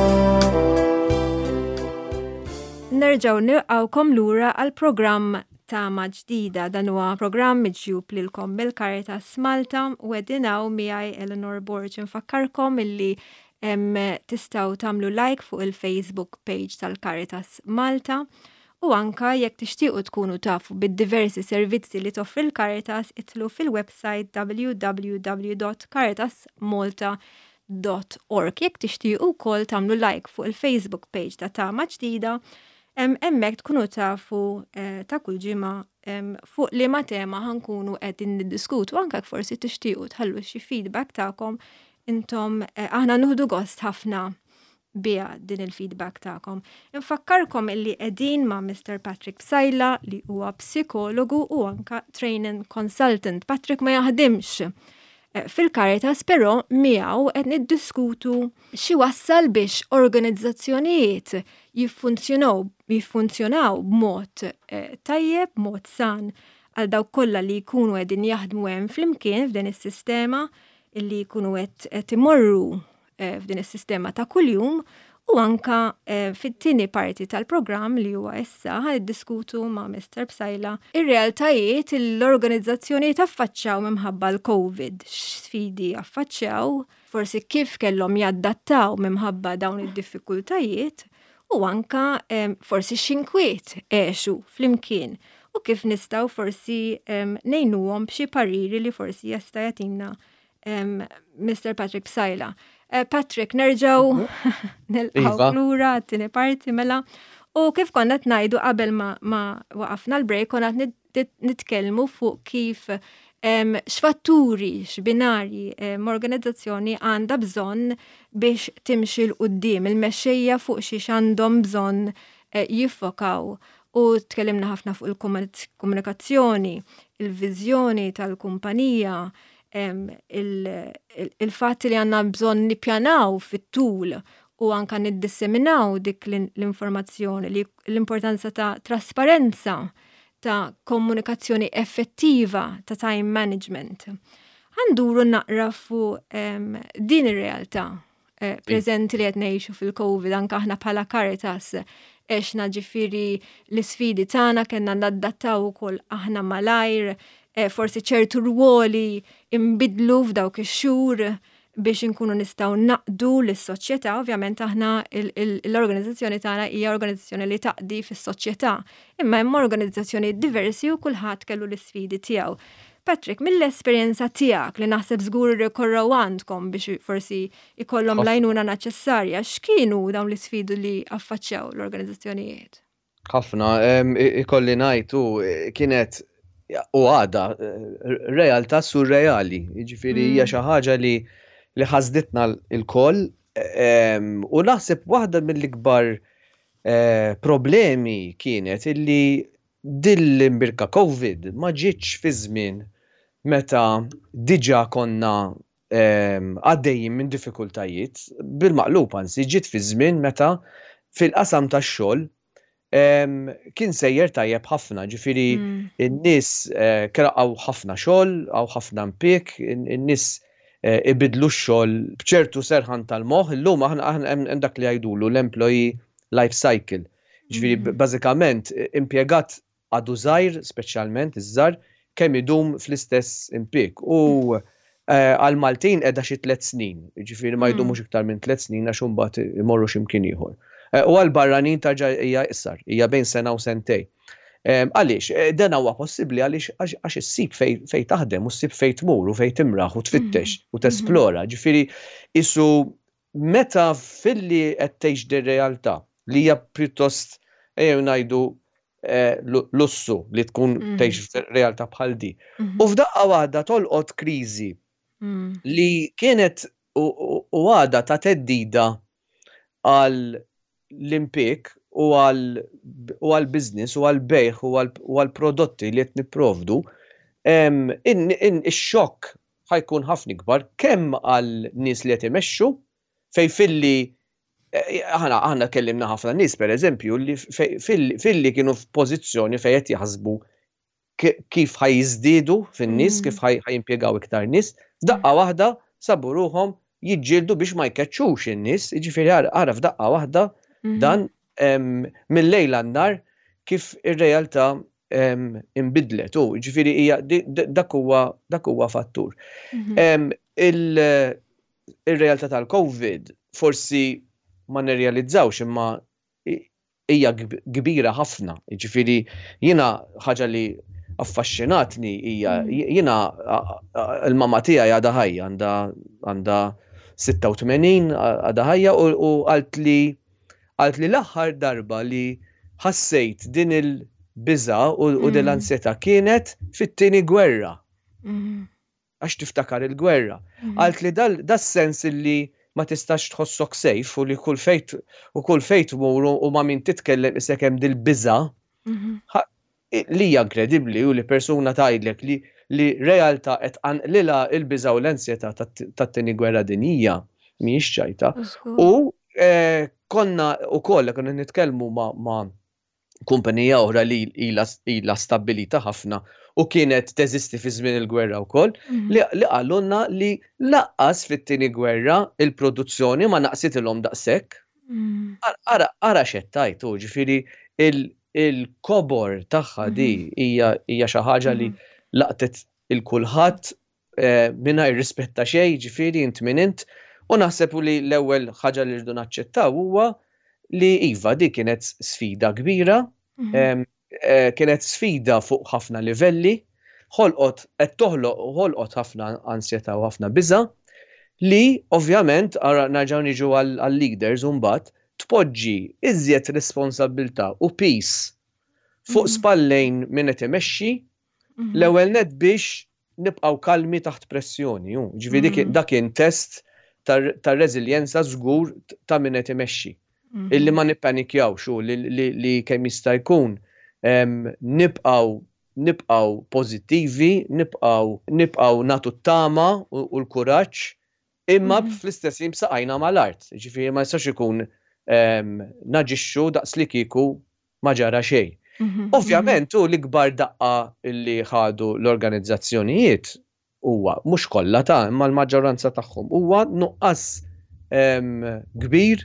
Nerġgħu nilqgħukom lura għal programm ta' Ġdida. Dan huwa programm miġjub lilkom mill-Caritas Malta u qegħdinaw miegħi Eleanor Borg. Infakkarkom illi tistgħu tagħmlu like fuq il-Facebook page tal-Caritas Malta u anka jekk tixtiequ tkunu tafu bid-diversi servizzi li toffri l-Caritas itlu fil-website w w w dot caritas malta dot org. Jekk tixtiequ wkoll tagħmlu like fuq il-Facebook page ta' Tama Ġdida, hemmhekk tkunu tafu ta' kull ġimgħa fuq liema tema ħankunu qegħdin niddiskutu anke forsi tixtiequ tħallu xi feedback tagħkom intom aħna nuħdu gost ħafna biha din il-feedback tagħkom. Infakkarkom illi qegħdin ma' Mister Patrick Bsajla li huwa psikologu u anka training consultant. Patrick ma jaħdimx fil-Caritas, però miegħu qed niddiskutu xi wassal biex organizzazzjonijiet jiffunzjonaw jiffunzjonaw b'mod tajjeb, b'mod san għal dawk kollha li jkunu qegħdin jaħdmu hemm flimkien f'din is-sistema illi jkunu qed imorru f'din is-sistema ta' kuljum u anka fit-tieni parti tal-programm li huwa issa ħaddiskutu ma' Mister Bsajla ir-realtajiet l-organizzazzjoni taffaċċjaw minħabba l-COVID, x'sfidi affaċċjaw, forsi kif kellhom jaddattaw minħabba dawn id-diffikultajiet u anka forsi x'inkwiet għexu flimkien u kif nistgħu forsi ngħinuhom b'xi pariri li forsi jista' jagħtina Mister Patrick Bsajla. Patrick, nerġaw nilqgħu lura t-tieni parti mela u kif konna ngħidu qabel ma waqafna l-break konna nitkellmu fuq kif x'fatturi x'binarji organizzazzjoni għandha bżonn biex timxi l-qudiem il-mexxejja fuq xi għandhom bżonn jiffokaw u tkellimna ħafna fuq il-komunikazzjoni, il-viżjoni tal-kumpanija, il-fatt li għanna bżon nipjanaw fit-tul u anka niddisseminaw dik l-informazzjoni, l-importanza ta' trasparenza, ta' komunikazzjoni effettiva, ta' time management. Għanduru naqra fuq din ir-realtà preżenti li qed ngħixu fil-COVID anka aħna bħala Caritas għexna ġifieri l-isfidi tagħna kellna nadattaw ukoll aħna malajr forsi ċertu rwoli imbidlu f'dawk ix-xhur biex inkunu nistgħu naqdu lis-soċjetà, ovvjament aħna l-organizzazzjoni tagħna hija organizzazzjoni li taqdi fis-soċjetà, imma hemm organizzazzjoni diversi u kulħadd kellu l-isfidi tiegħu. Patrick, mill-esperjenza tiegħek li naħseb żgur irrikorraw għandkom biex forsi ikollhom l-għajnuna neċessarja, x'kienu dawn l-isfidi li affaċċjaw l-organizzazzjonijiet? Ħafna, ikolli ngħid kienet u għada realtà surreali, jiġifieri hija xi ħaġa li li ħażditna l-koll u naħseb waħda mill-ikbar problemi kienet illi dill-imbirka COVID ma ġietx fi żmien meta diġà konna għaddejjin minn diffikultajiet bil-maqlub anzi ġiet fi żmien meta fil-qasam tax-xogħol kien sejjer tajjeb ħafna, ġifieri n-nies kraqgħu ħafna xogħol, għaw ħafna impjieg, in-nies ibidlu x-xogħol b'ċertu serħan tal-moħħ, illum aħna hemm dak li jgħidulu l-employee life cycle. Ġifieri bażikament impjegat għadu żgħir, speċjalment iż-żgħar, kemm idum fl-istess impjieg. U għal Maltin qiegħda xi tliet snin, ġifieri ma jdumux iktar minn tliet snin għax imbagħad imorru x'imkien ieħor. U għal-barranin tarġa' hija iqsar, hija bejn sena u sentej. Għaliex, dan huwa possibbli għaliex għax issib fejn taħdem u ssib fejn tmur u fejn timraħ u tfittex u tesplora. Ġifieri isu meta filli qed tgħix dir-realtà li hija pjuttost ejjew ngħidu lussu li tkun tgħix realtà bħal di. U f'daqqa waħda tolqot kriżi li kienet u għada ta' teddida għal l-impik u għal-biznis u għal-bejħ u għal-prodotti li qed nipprovdu, ix-xokk ħajkun ħafna ikbar kemm għal-nies li qed imexxu fejn filli aħna aħna kellimna ħafna nies pereżempju li filli kienu f'pożizzjoni fejn qed jaħsbu kif ħajjiżdiedu fin-nies, kif ħajimpjegaw iktar nies, daqqa waħda sabu ruhom jiġġieldu biex ma jkeċċux in-nies, jiġifieri ara f'daqqa waħda dan mill-lejl għan-nar kif ir-realtà inbidlet u ġifieri hija dak huwa dak huwa fattur. Ir-realtà tal-COVID forsi ma nirrealizzawx imma hija kbira ħafna. Jiġifieri jiena ħaġa li affaxxinatni hija jiena l-mamma tiegħi għadha ħajja għandha sitta u tmenin għadha ħajja u qalt li Għalt li l-aħħar darba li ħassejt din il-biża u din l-ansjetà kienet fit-tieni gwerra. Għax tiftakar il-gwerra. Għalt li das-sens li ma tistax tħossok sejf u li kull fejt u kull fejt tmur u ma min titkellem isek hemm dil-biża li hija inkredibbli u li persuna tgħidlek li li realtà qed tqanqilha l-biża u l-ansjetà tat-tieni gwerra dinjija mhijiex ċajta. U konna ukoll konna nitkellmu ma' kumpanija oħra li ilha stabbilita ħafna u kienet teżisti fi żmien il-gwerra wkoll, li qalulna li laqqas fit-tieni gwerra il-produzzjoni ma naqsitilhom daqshekk. Ara xettajtu, ġifieri il-kobor tagħha di hija xi ħaġa li laqtet il-kulħadd mingħajr rispett ta' xejn, ġifieri int min int, u naħseb li l-ewwel ħaġa li rridu naċċettaw huwa li iva di kienet sfida kbira, kienet sfida fuq ħafna livelli, ħolqot qed toħloq ħolqot ħafna ansjetà u ħafna biża' li ovvjament ara narġgħu niġu għall-leaders u mbagħad tpoġġi iżjed responsabbiltà u peace fuq spallejn min qed imexxi l-ewwel net biex nibqgħu kalmi taħt pressjoni. Ġifieri dak kien test tar-reżiljenza żgur ta' min qed imexxi. Illi ma nippanikjawx u li kemm jista' jkun nibqgħu nibqgħu pożittivi, nibqgħu nibqgħu nagħtu t-tama u l-kuraġġ, imma fl-istess ħin saqajna mal-art. Ġifieri ma jistax ikun naġixxu daqs li kieku ma ġara xejn. Ovvjament u l-ikbar daqqa li ħadu l-organizzazzjonijiet huwa mhux kollha ta' imma l-maġġoranza tagħhom huwa nuqqas kbir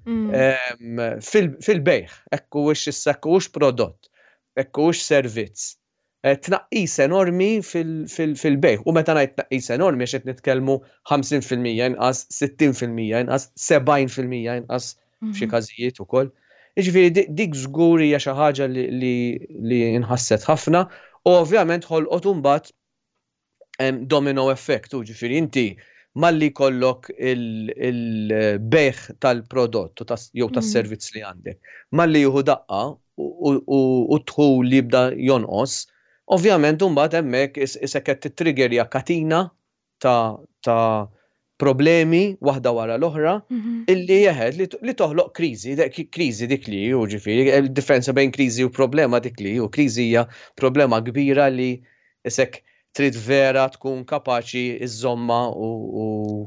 fil-bejħ, hekk huwiex issa hekk huwiex prodott, hekk huwiex servizz. Tnaqqis enormi fil-bejħ. U meta ngħid tnaqqis enormi għax qed nitkellmu ħamsin fil-mija inqas, sittin fil-mija inqas, sebgħin fil-mija inqas f'xi każijiet ukoll. Jiġifieri dik żgur hija xi ħaġa li inħasset ħafna u ovvjament ħolqot imbagħad domino effect, jiġifieri inti malli jkollok il-bejħ tal-prodott jew tas-servizz li għandek, malli jieħu daqqa u dħul li jibda jonqos, ovvjament imbagħad hemmhekk isek qed titriggerja katina ta' problemi waħda wara l-oħra illi jeħed li toħloq kriżi, kriżi dik li hu ġifieri, il-differenza bejn kriżi u problema dik li hu kriżi hija problema kbira li isek trid vera tkun kapaċi iżomma u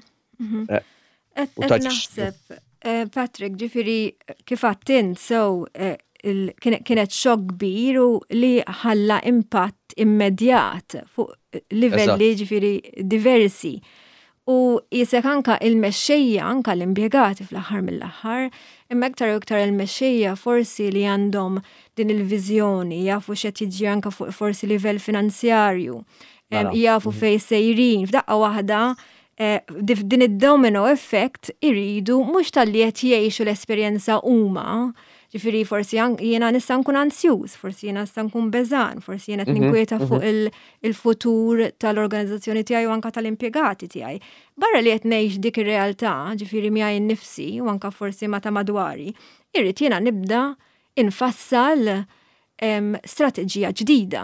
naħseb Patrick, ġifieri kif għadt int sew kienet xokk kbir u li ħalla impatt immedjat fuq livelli ġifieri diversi. U jisek anka il-mexxejja, anka l-impjegati fl-aħħar mill-aħħar, imma iktar u iktar il-mexxejja forsi li għandhom din il-viżjoni, jafu x'qed jiġri anka fuq forsi livell finanzjarju, jafu fejn sejrin, f'daqqa waħda din id-domino effect iridu mhux tal-li qed jgħixu l-esperjenza huma. Ġifieri forsi jiena nista' nkun ansjuż, forsi jiena nista' nkun beżan, forsi jiena qed ninkwieta fuq il-futur tal-organizzazzjoni tiegħi u anke tal-impjegati tiegħi. Barra li qed ngħix dik ir-realtà, ġifieri miegħi nnifsi u anke forsi ma ta' madwari, irrid jiena nibda infassal strateġija ġdida.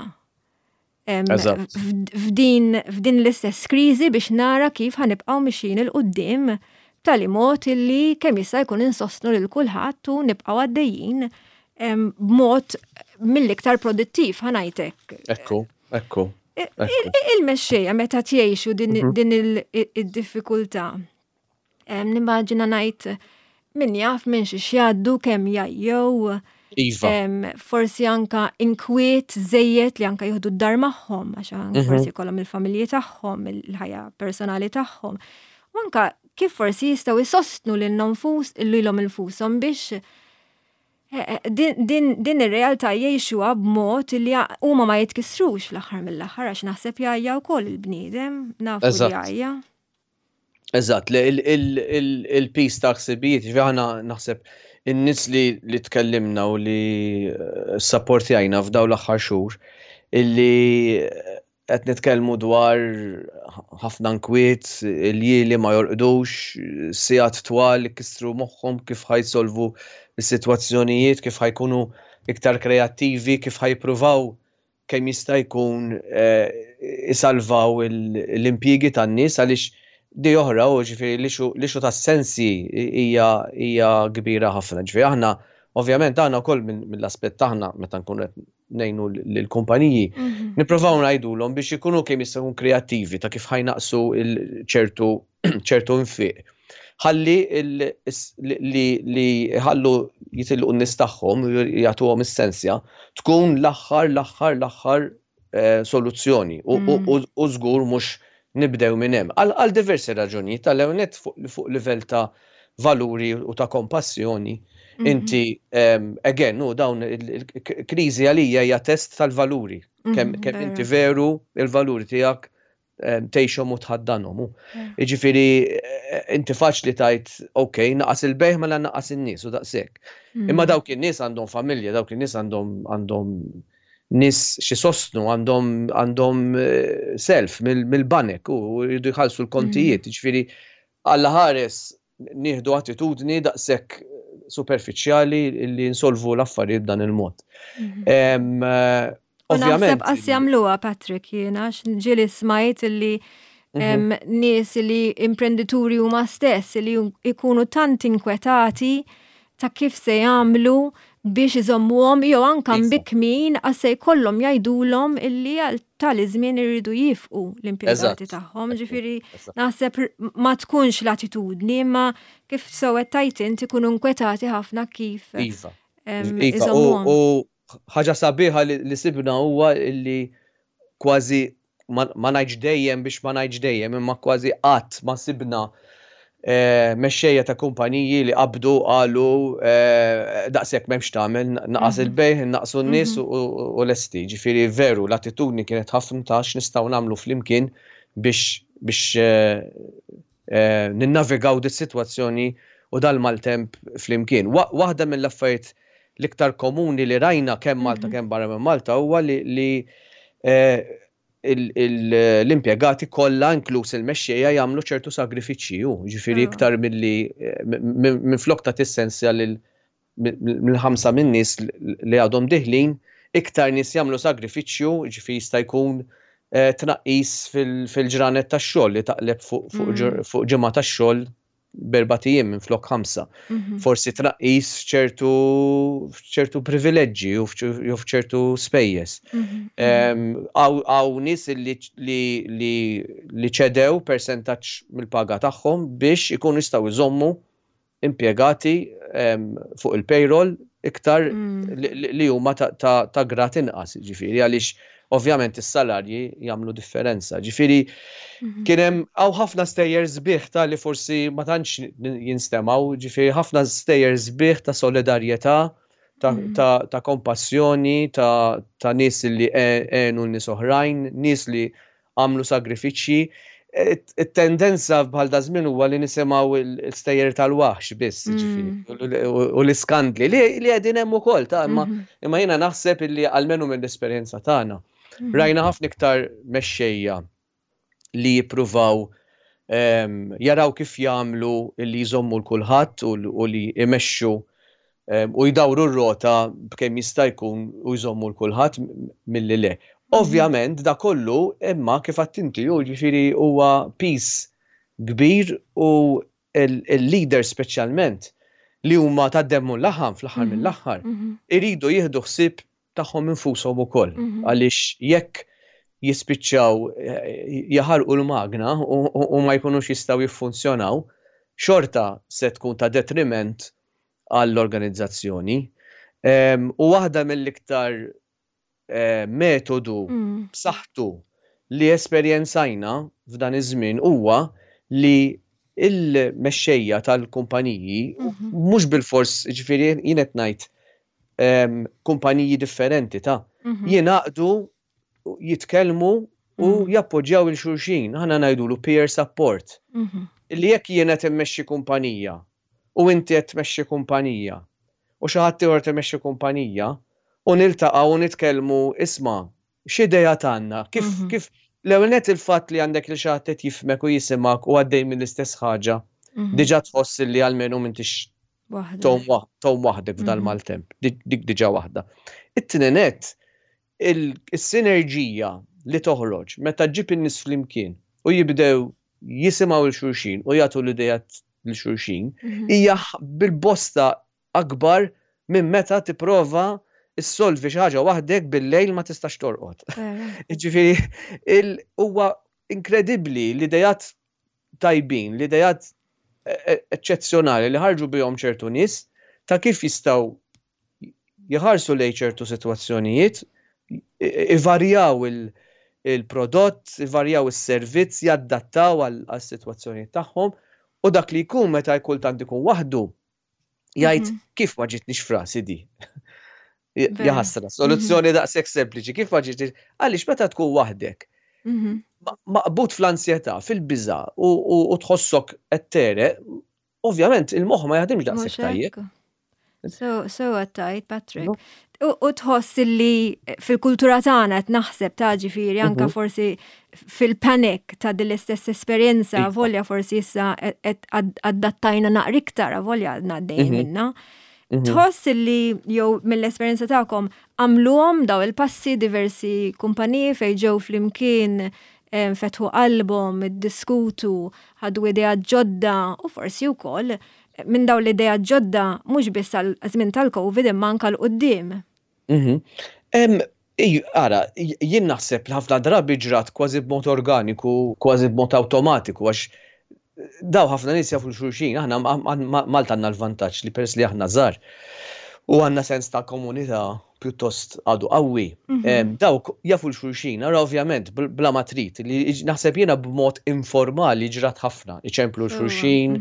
F'din l-istess kriżi biex nara kif ħanibqgħu mixin il-qudiem tali mod illi kemm jista' jkun insostnu lil kulħadd u nibqgħu għaddejjin b'mod mill-iktar produttiv ħanajtek. Ekku, ekku. Il-mexxejja meta tgħixu din id-diffikultà. Nimmaġina ngħid min jaf minn xi jgħaddu kemm jgħajjew. Iva. Forsi anka inkwiet żejjed li anka jieħdu d-dar magħhom għax forsi jkollhom il-familji tagħhom, il-ħajja personali tagħhom. U anka kif forsi jistgħu jsostnu lilhom infushom biex din ir-realtà jgħixuha b'mod li huma ma jitkissrux fl-aħħar mill-aħħar għax naħseb jgħajja wkoll il-bniedem, nafu li jgħajja. Eżatt, il-peace ta' ħsibijiet, aħna naħseb in-nies li tkellimna u li sapportjajna f'dawn l-aħħar xhur illi qed nitkellmu dwar ħafna nkwiet il-jieli ma jorqdux, sigħat twal ikkissru moħħhom kif ħajsolvu s-sitwazzjonijiet, kif ħajkunu iktar kreattivi, kif ħajpruvaw kemm jista' jkun isalvaw l-impjiegi tan-nies għaliex di oħra u ġifieri l-ixu tas-sensi hija kbira ħafna. Ġifieri aħna ovvjament aħna wkoll mill-aspett tagħna meta nkunu qed ngħinu lill-kumpaniji nippruvaw ngħidulhom biex ikunu kemm jista' jkun kreattivi ta' kif ħajnaqsu ċertu ċertu infiq. Ħalli li ħallu jitilqu n-nies tagħhom jagħtuhom is-sensja tkun l-aħħar l-aħħar l-aħħar soluzzjoni u żgur mhux nibdew minn hemm. Għal diversi raġunijiet tal-ewnet fuq livell ta' valuri u ta' kompassjoni. Inti, again, no, dawn il-kriżi għalija hija test tal-valuri. Kemm inti veru il-valuri tiegħek tgħixhom u tħaddanhom. Jiġifieri inti faċli tajt, ok, naqas il-bejħ mela naqas in-nies u daqshekk. Imma dawk in-nies għandhom familja, dawk in-nies għandhom għandhom nis xi sostnu għandhom għandhom self mill-banek u jridu jħallsu l-kontijiet. Jiġifieri Alla ħares nieħdu attitudni daqshekk superfiċjali li nsolvu l-affarijiet b'dan il-mod. Ovvjament. Naħseb qas jagħmluha Patrick jiena ġieli smajt illi nies li imprendituri huma stess li jkunu tant inkwetati ta' kif se jagħmlu biex iżommuhom jew anke mbikmin għas se jkollhom jgħidulhom illi tal-iżmien iridu jifqu l-impjegati tagħhom. Ġifieri naħseb ma tkunx l-attitudni imma kif sewwet tajt inti ikunu nkwetati ħafna kif iżommuhom. U ħaġa sabiħa li sibna huwa illi kważi ma ngħidx dejjem biex ma ngħidx dejjem imma kważi qatt ma sibna mexxejja ta' kumpaniji li qabdu qalu daqshekk m'hemmx tagħmel naqas il-bejħ, naqsu n-nies u lesti. Ġifieri veru l-attitudni kienet ħafna ta' x'nistgħu nagħmlu flimkien biex biex ninnavigaw dis-sitwazzjoni u dal-maltemp flimkien. Waħda mill-affarijiet l-iktar komuni li rajna kemm Malta kemm barra minn Malta huwa li l-impjegati kollha inkluż il-mexxejja jagħmlu ċertu sagrifiċċji hu, ġifieri iktar milli minflok ta' tissenzja mill-ħamsa min-nies li għadhom diħlin, iktar nies jagħmlu sagrifiċċju, ġifieri jista' jkun tnaqqis fil-ġranet tax-xogħol li taqleb fuq ġimgħa tax-xogħol berba' ijiem minflok ħamsa. Forsi tnaqqis ċertu ċertu privileġġi u f'ċertu spejjeż. Hawn nies li ċedew persentaġġ mill-paga tagħhom biex ikunu jistgħu jżommu impjegati fuq il-payroll iktar li huma ta' grat inqas, ġifieri għaliex ovvjament is-salarji jagħmlu differenza. Ġifieri kien hemm hawn ħafna stejjers sbieħ ta' li forsi ma tantx jinstemaw, ġifieri ħafna stejjers sbieħ ta' solidarjetà, ta' kompassjoni, ta' nies li għenu nies oħrajn, nies li għamlu sagrifiċċji. It-tendenza bħal da żmien huwa li nisimgħu l-stejjer tal-waħx biss, ġifieri, u l-iskandli li qegħdin hemm ukoll ta' imma jiena naħseb illi għalmenu mill-esperjenza tagħna rajna ħafna iktar mexxejja li jippruvaw jaraw kif jagħmlu li jżommu l-kulħadd u li jmexxu u jdawru r-rota b'kemm jista' jkun u jżommu l-kulħadd milli le. Ovvjament da kollu imma kif attinti hu ġifieri huwa peace kbir u il-leader speċjalment li huma taddemmu l-aħħam fl-aħħar mill-aħħar iridu jieħdu ħsieb tagħhom infushom ukoll għaliex jekk jispiċċaw jaħarqu l-magna u ma jkunux jistgħu jiffunzjonaw xorta se tkun ta' detriment għall-organizzazzjoni. U waħda mill-iktar metodu b'saħħtu li esperjenzajna f'dan iż-żmien huwa li il-mexxejja tal-kumpaniji mhux bil-fors ġifieri jien qed ngħid kumpaniji differenti ta' jingħaqdu jitkellmu u jappoġġjaw il xulxin. Aħna ngħidulu peer support. Li jekk jien qed immexxi kumpanija u inti qed tmexxi kumpanija u xi ħadd ieħor timexxi kumpanija u niltaqgħu u nitkellmu isma' x'idea tagħna kif kif l-ewwel nett il-fatt li għandek li xi ħadd qed jifhmek u jisimgħek u għaddej mill-istess ħaġa diġà tħoss li għalmenu m'intix tom waħdek f'dal maltemp. Dik diġà waħda. It-tieni nett is-sinerġija li toħroġ meta ġġib in-nies flimkien u jibdew jisimgħu l xulxin u jagħtu l-idejat lil xulxin hija bil-bosta akbar minn meta tipprova issolvi xi ħaġa waħdek bil-lejl ma tistax torqod. Jiġifieri huwa inkredibbli l-idejat tajbin, l-idejat eċċezzjonali li ħarġu bihom ċertu nies ta' kif jistgħu jħarsu lejn ċertu sitwazzjonijiet ivarjaw il-prodott, ivarjaw is-servizz, jaddattaw għas-sitwazzjoni tagħhom u dak li jkun meta kultant ikun waħdu jgħid kif ma ġitniex frasi di. Jaħassra, soluzzjoni daqshekk sempliċi, kif ma ġitniex għaliex meta tkun waħdek. Maqbud fl-ansjetà, fil-biża' u tħossok qed tereq, ovvjament il-moħħ ma jaħdimx daqshekk tajjeb. So, so għattajt, Patrick. U tħoss li fil-kultura tagħna qed naħseb ta' ġifieri anke forsi fil-panik ta' din l-istess esperjenza volja forsi issa qed adattajna naqra iktar volja għadna għaddejjin minnha. Tħoss li jew mill-esperjenza tagħkom għamluhom daw il-passi diversi kumpaniji fejn ġew flimkien fetħu qalbhom, iddiskutu, ħadu idea ġodda u forsi wkoll minn daw l-idea ġodda mhux biss għal-żmien tal-Covid imma anke l-qudiem. Ara, jien naħseb li ħafna drabi ġrat kważi b'mod organiku, kważi b'mod awtomatiku għax daw ħafna nies jafu xulxin, aħna Malta għandna l-vantaġġ li peress li aħna żgħar u għandna sens ta' komunità pjuttost għadu qawwi. Dawk jafu l-xulxin, ara ovvjament bla ma trid li naħseb jiena b'mod informali ġrat ħafna, iċemplu l-xulxin.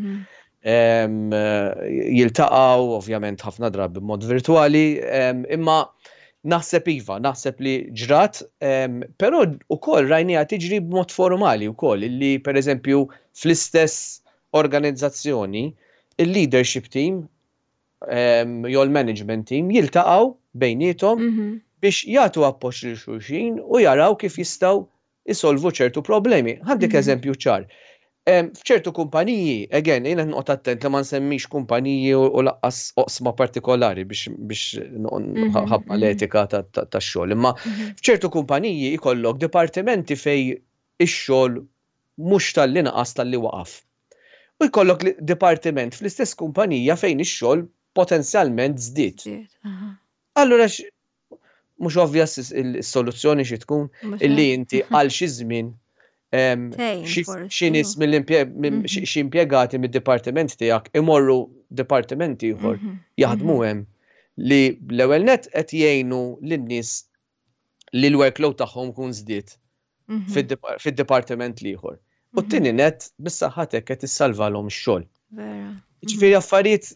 Jiltaqgħu ovvjament ħafna drabi b'mod virtwali, imma naħseb iva, naħseb li ġrat, però wkoll rajniha tiġri b'mod formali wkoll illi pereżempju fl-istess organizzazzjoni il-leadership team jew il-management team jiltaqgħu bejniethom biex jagħtu appoġġ lil xulxin u jaraw kif jistgħu isolvu ċertu problemi. Ħaddik eżempju ċar. F'ċertu kumpaniji, again, jiena nqgħod attent li ma nsemmix kumpaniji u laqqas oqsma partikolari biex ħabba l-etika tax-xogħol. Imma f'ċertu kumpaniji jkollok dipartimenti fej ix-xogħol mhux tal-inqas tal-li waqaf. U jkollok dipartiment fl-istess kumpanija fejn ix-xogħol potenzjalment żdied. Allura mhux ovvjas is-soluzzjoni xi tkun illi inti għal xi żmien xi nies xi impjegati mid-dipartiment tiegħek imorru dipartiment ieħor jaħdmu hemm li l-ewwel nett qed jgħinu lin-nies li l-workload tagħhom kun żdied fid-dipartiment l-ieħor. U t-tieni nett bis-saħħatek qed issalvalhom ix-xogħol. Ġifieri affarijiet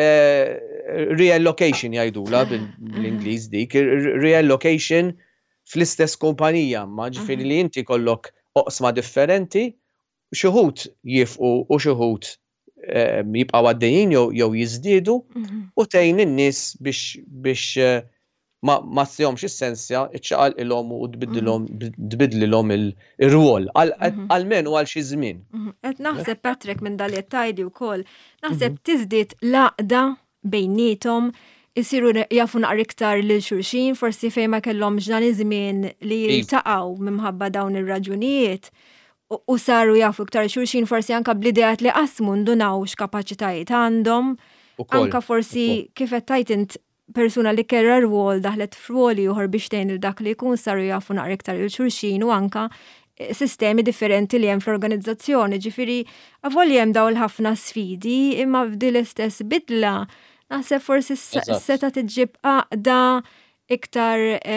reallocation jgħidula bil-Ingliż dik, reallocation fl-istess kumpanija, ma ġifieri li inti kollok oqsma differenti, xi wħud jifqu u xi wħud jibqgħu għaddejjin jew jiżdiedu u tgħin in-nies biex ma tihomx essenzja iċċaqalqilhom u tbiddlilhom ir-rwol għalmenu għal xi żmien. Qed naħseb Patrick minn dan li qed tgħidli wkoll, naħseb tiżdied l-għaqda bejniethom isiru jafu naqra iktar lil xulxin, forsi fejn ma kellhomx dan iż-żmien li jiltaqgħu minħabba dawn ir-raġunijiet u saru jafu iktar xulxin forsi anke bl-ideat li qasmu ndunaw x'kapaċitajiet għandhom, anke forsi kif qed tajt int persuna li kellha rwol daħlet f'rwol ieħor biex tgħin il dak li jkun saru jafu naqra iktar lil xulxin u anke sistemi differenti li hemm fl-organizzazzjoni. Ġifieri avolja hemm dawn ħafna sfidi imma f'din l-istess bidla naħseb forsi s-seta tiġib għaqda iktar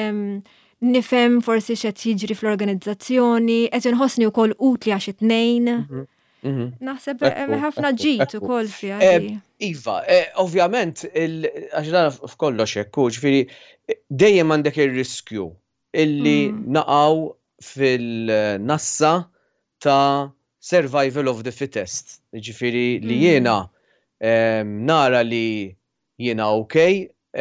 nifhem forsi x'qed jiġri fl-organizzazzjoni, qed inħossni wkoll utli għax it-tnejn. Naħseb ħafna ġid ukoll fiha. Iva, ovvjament għax dan f'kollox hekk, ġifieri dejjem għandek ir-riskju illi naqgħu fil-nassa ta' survival of the fittest. Ġifieri li jiena nara li jiena okej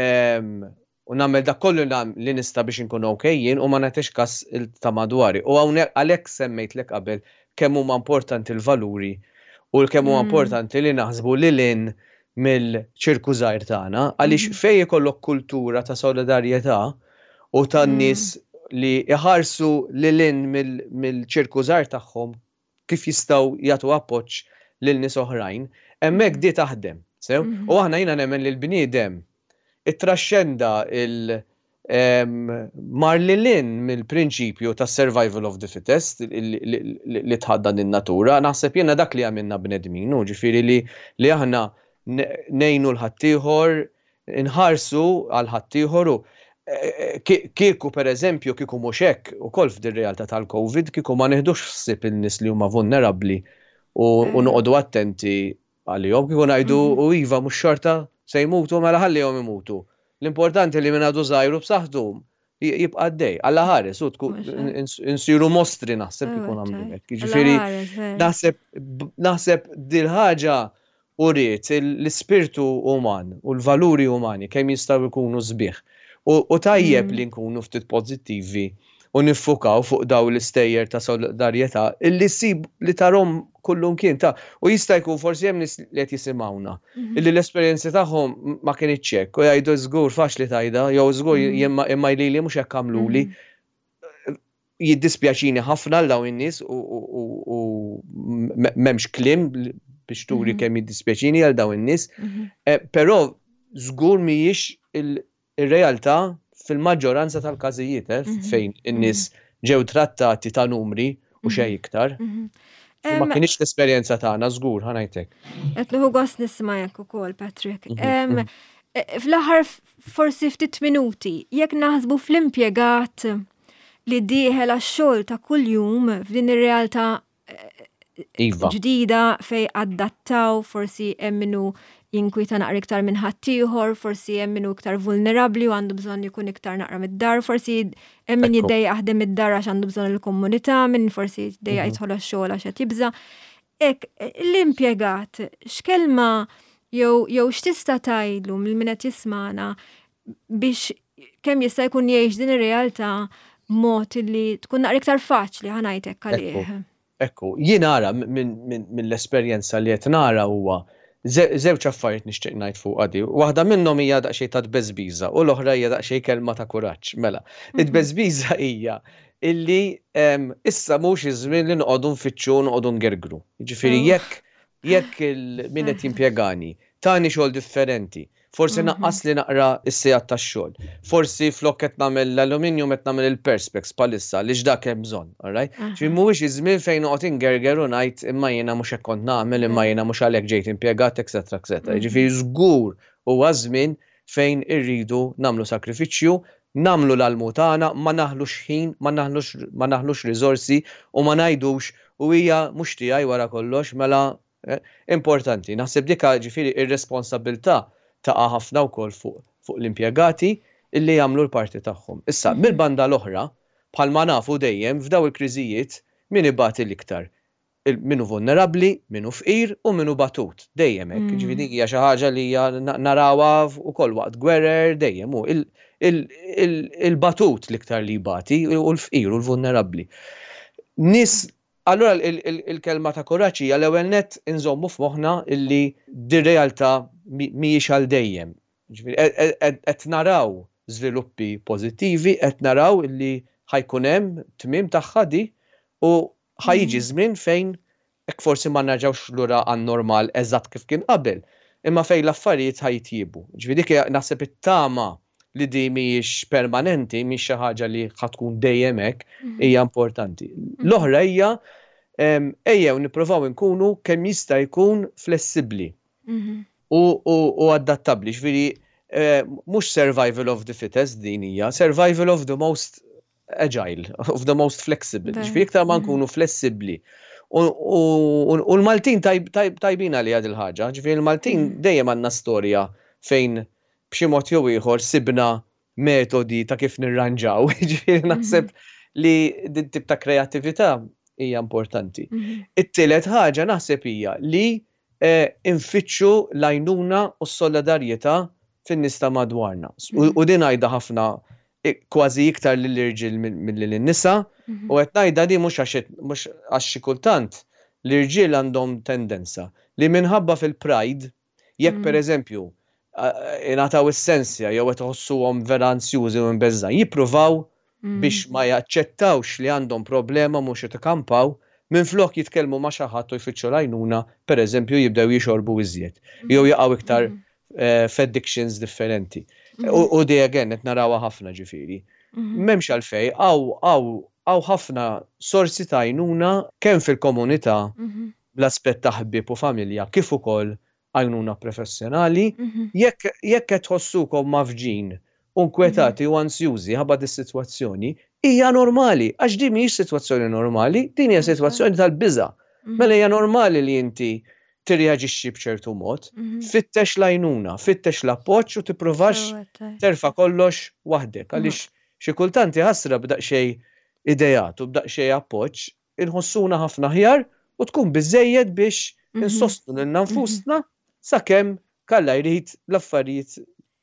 u nagħmel dak kollu li nista' biex inkun okej jien u ma nagħtix każ ta' madwari. U hawnhekk għalhekk semmejtlek qabel kemm huma importanti l-valuri u kemm huwa importanti li naħsbu lil hinn mill-ċirku żgħir tagħna għaliex fejn ikollok kultura ta' solidarjetà u tan-nies li iħarsu lil hinn mill-ċirku żgħir tagħhom kif jistgħu jagħtu appoġġ lil nies oħrajn, hemmhekk di taħdem. Sew, u aħna jiena nemmen li l-bniedem ittraxxenda il mar lilin mill-prinċipju ta' survival of the fittest li tħaddan in-natura, naħseb jiena dak li għamilna bnedmin, ġifieri li li aħna ngħinu l-ħaddieħor, inħarsu għal ħaddieħor u kieku per eżempju kieku mhux hekk ukoll f'dir-realtà tal-COVID kieku ma neħdux ħsieb in-nies li huma vulnerabbli u noqogħdu attenti għalihom kieku ngħidu u iva mhux xorta se jmutu mela ħallihom imutu. L-importanti li minn għadu żgħir b'saħħthom jibqa' għaddej. Alla ħares u insiru mostri naħseb kieku nagħmlu hekk. Jiġifieri naħseb naħseb dil ħaġa uriet l-ispirtu uman u l-valuri umani kemm jistgħu jkunu sbieħ. U tajjeb li nkunu ftit pożittivi u niffukaw fuq daw l-istejjer ta' solidarjetà illi sib li tarhom kullum kien ta' u jista' jkun forsi hemm nies li qed jisimgħuna illi l-esperjenzi tagħhom ma kienitx hekk u jgħidu żgur faċli tajda jew żgur imma jlili mhux hekk għamluli. Jiddispjaċini ħafna l dawn in-nies u m'hemmx kliem biex turi kemm jiddispjaċini għal dawn in-nies, però żgur mhijiex il- Ir-realtà fil-maġġoranza tal-każijiet fejn in-nies ġew trattati ta' numri u xejn iktar. Ma kienx l-esperjenza tagħna żgur ħanajtek. Qed nieħu gost nisma' hekk ukoll Patrick. Fl-aħħar forsi ftit minuti, jekk naħsbu fl-impjegat li dieħel għax-xogħol ta' kuljum f'din ir-realtà ġdida fejn adattaw forsi hemm minnu jinkwita naqra iktar minn ħaddieħor, forsi hemm minnu iktar vulnerabbli u għandu bżonn ikun iktar naqra mid-dar, forsi hemm min jiddejja jaħdem id-dar għax għandu bżonn il-komunità, min forsi jiddejja jidħol għax-xogħol għax qed jibża. Hekk l-impjegat x'kelma jew jew x'tista' tgħidlu mill min qed jisma'na biex kemm jista' jkun jgħix din ir-realtà b'mod li tkun naqra iktar faċli ħanajtek għalih. Ekku, jien nara mill-esperjenza li qed nara huwa żewġ affarijiet nixtieq ngħid fuq għadi. Waħda minnhom hija daqsxejn ta' tbeżbiża u l-oħra hija daqsxejn kelma ta' kuraġġ. Mela, it-tbeżbiża hija illi issa mhux iż-żmien li noqogħdu nfittxu noqogħdu ngergru. Jiġifieri jekk jekk min qed jimpjegani tani xogħol differenti. Forsi naqqas li naqra s-sigħat tax-xogħol. Forsi flok qed nagħmel l-aluminium qed nagħmel il-perspex bħalissa li x'dak hemm bżonn, all right? Ġi mhuwiex iż-żmien fejn noqgħod ingerger u ngħid imma jiena mhux hekk kont nagħmel, imma jiena mhux għalhekk ġejt impjegat, et cetera, et cetera. Jiġifieri żgur huwa żmien fejn irridu nagħmlu sakrifiċċju, nagħmlu l-almu tagħna, ma naħlux ħin, ma naħlux ma naħlux riżorsi u ma ngħidux u hija mhux tiegħi wara kollox mela importanti. Naħseb dik ġifieri ir-responsabilità taqa' ħafna wkoll fuq fuq l-impjegati illi jagħmlu l-parti tagħhom. Issa mill-banda l-oħra bħalma nafu dejjem f'daw il-kriżijiet min ibati l-iktar. Minu vulnerabbli, minu fqir u minu batut. Dejjem hekk. Ġifieri hija xi ħaġa li hija narawha wkoll waqt gwerer dejjem hu il-batut l-iktar li jbati u l-fqir u l-vulnerabbli. Nies allura il-kelma ta' kuraġġ hija l-ewwel nett inżommu f'moħħna illi dir-realtà mhijiex għal dejjem. Qed naraw żviluppi pożittivi, qed naraw illi ħajkun hemm tmiem tagħha di u ħajjiġi żmien fejn hekk forsi ma nerġgħux lura għan-normal eżatt kif kien qabel, imma fejn l-affarijiet ħajtjiebu. Ġifieri dik naħseb it-tama li di mhijiex permanenti, mhix xi ħaġa li ħadd tkun dejjem hekk hija importanti. L-oħra hija ejjew nippruvaw inkunu kemm jista' jkun flessibbli u adattabbli. Ġifieri mhux survival of the fittest din hija, survival of the most agile, of the most flexible. Ġifieri iktar ma nkunu flessibbli. U l-Maltin tajbina li għad il-ħaġa. Ġifieri l-Maltin dejjem għandna storja fejn b'xi mod jew ieħor sibna metodi ta' kif nirranġaw. Ġifieri naħseb li din tip ta' kreattività hija importanti. It-tielet ħaġa naħseb hija li infittxu l-għajnuna u s-solidarjetà fin-nies ta' madwarna. U din ngħidha ħafna kważi iktar lill-irġiel mill-nisa u qed ngħidha di mhux għax xi kultant l-irġiel għandhom tendenza li minħabba fil-pride jekk pereżempju ingħataw essenzja jew qed iħossuhom vera ansjużi u mbeżża jippruvaw biex ma jaċċettawx li għandhom problema mhux qed ikampaw minflok jitkellmu ma' xi ħadd u jfittxu l-għajnuna, pereżempju jibdew jixorbu iżjed jew jaqgħu iktar f'addictions differenti. U di again qed narawha ħafna ġifieri. M'hemmx għalfejn hawn ħafna sorsi ta' għajnuna kemm fil-komunità bl-aspett ta' ħbieb u familja kif ukoll għajnuna professjonali jekk qed tħossukom mafġin unkwetati u ansjużi ħabba dis-sitwazzjoni hija normali, għax din mhijiex sitwazzjoni normali, din hija sitwazzjoni tal-biża'. Mela hija normali li inti tirreaġixxi b'ċertu mod, fittex l-għajnuna, fittex l-appoġġ u tippruvax terfa' kollox waħdek, għaliex xi kultant iħassra b'daqsxejn idejat u b'daqsxejn appoġġ inħossuna ħafna ħjar u tkun biżejjed biex insostnu lil nfusna sakemm Kalla jrid l-affarijiet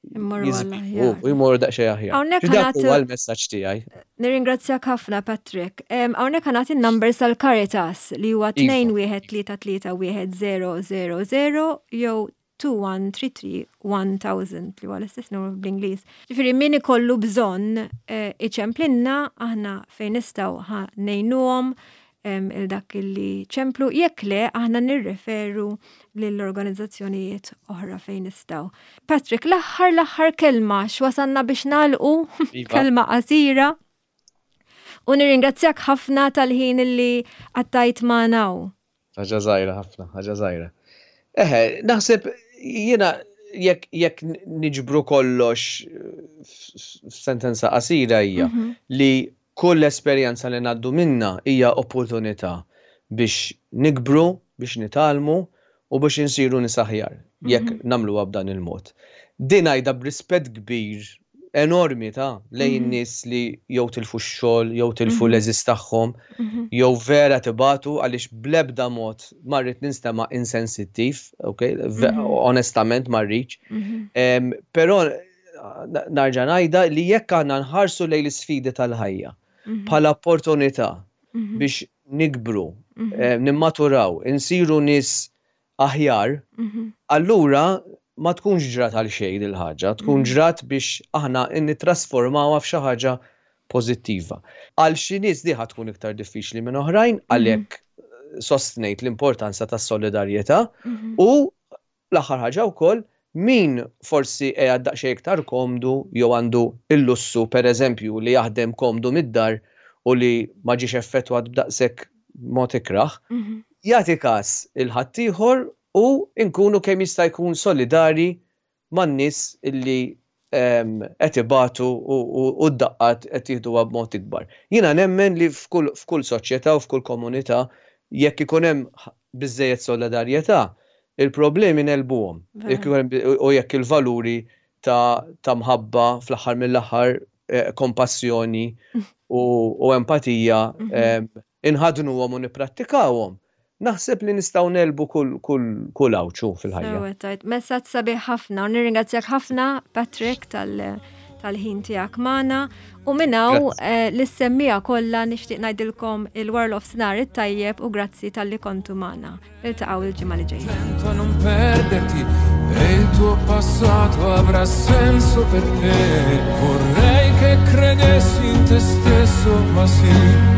u jmorru daqsxejn aħjar. Dak huwa l-messaġġ tiegħi. Nirringrazzjak ħafna Patrick. Hawnhekk ħanati n-numbers tal-Caritas li huwa tnejn wieħed tlieta tlieta wieħed zero zero zero jew two one three three one thousand li huwa l-istess numru bl-Ingliż. Ġifieri min ikollu bżonn iċemplinna aħna fejn nistgħu ngħinuhom il-dak li ċemplu, jekk le aħna nirreferu lill-organizzazzjonijiet oħra fejn nistgħu. Patrick, l-aħħar l-aħħar kelma x'wasanna biex nagħlqu, kelma qasira. U nirringrazzjak ħafna tal-ħin li għattajt magħna. Ħaġa żgħira ħafna, ħaġa żgħira. Eħe, naħseb jiena jekk jekk niġbru kollox f'sentenza qasira hija li kull esperjenza li ngħaddu minna hija opportunità biex nikbru, biex nitalmu u biex insiru nies aħjar jekk nagħmluha b'dan il-mod. Din ngħidha b'rispett kbir enormi ta' lejn nies li jew tilfu x-xogħol, jew tilfu l-eżis tagħhom, jew vera tibatu għaliex bl-ebda mod ma rrid ninstema' insensittiv, okay? Onestament ma rridx. Però narġa' ngħidha li jekk aħna nħarsu lejn l-isfidi tal-ħajja bħala opportunità biex nikbru, nimmaturaw, insiru nies aħjar, allura ma tkunx ġrat għal xejn il-ħaġa, tkun ġrat biex aħna nittrasformawha f'xi ħaġa pożittiva. Għal xi nies diħa tkun iktar diffiċli minn oħrajn għalhekk sostnejt l-importanza tas-solidarjetà u l-aħħar ħaġa wkoll min forsi qiegħed daqsxejn iktar komdu jew għandu il-lussu pereżempju li jaħdem komdu mid-dar u li ma ġiex effettwat b'daqshekk mod ikraħ, jagħti każ il-ħaddieħor u nkunu kemm jista' jkun solidari man-nies illi qed ibatu u d-daqqat qed jieħduha b'mod ikbar. Jiena nemmen li f'kull soċjetà u f'kull komunità jekk ikun hemm biżżejjed solidarjetà, il-problemi nelbuhom. U jekk il-valuri ta' mħabba fl-aħħar mill-aħħar kompassjoni u empatija inħadnuhom u nipprattikawhom. Naħseb li nistgħu nelbu kull awċu fil-ħajja. Messaġġ sabiħ ħafna u nirringrazzjak ħafna Patrick tal-ħin tiegħek magħna u minnaw l-semmija kollha nixtieq ngħidilkom il-Warlof Ofsinar it-tajjeb u grazzi tal-li kontu magħna. Iltaqgħu il-ġimgħa li ġejja. Attento a non perderti e il tuo passato avrà senso per te. Vorrei che credessi in te stesso, ma sì,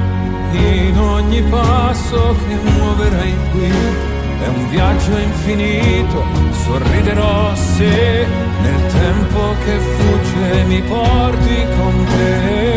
in ogni passo che muoverai qui è un viaggio infinito, sorriderò se nel tempo che fugge mi porti con te.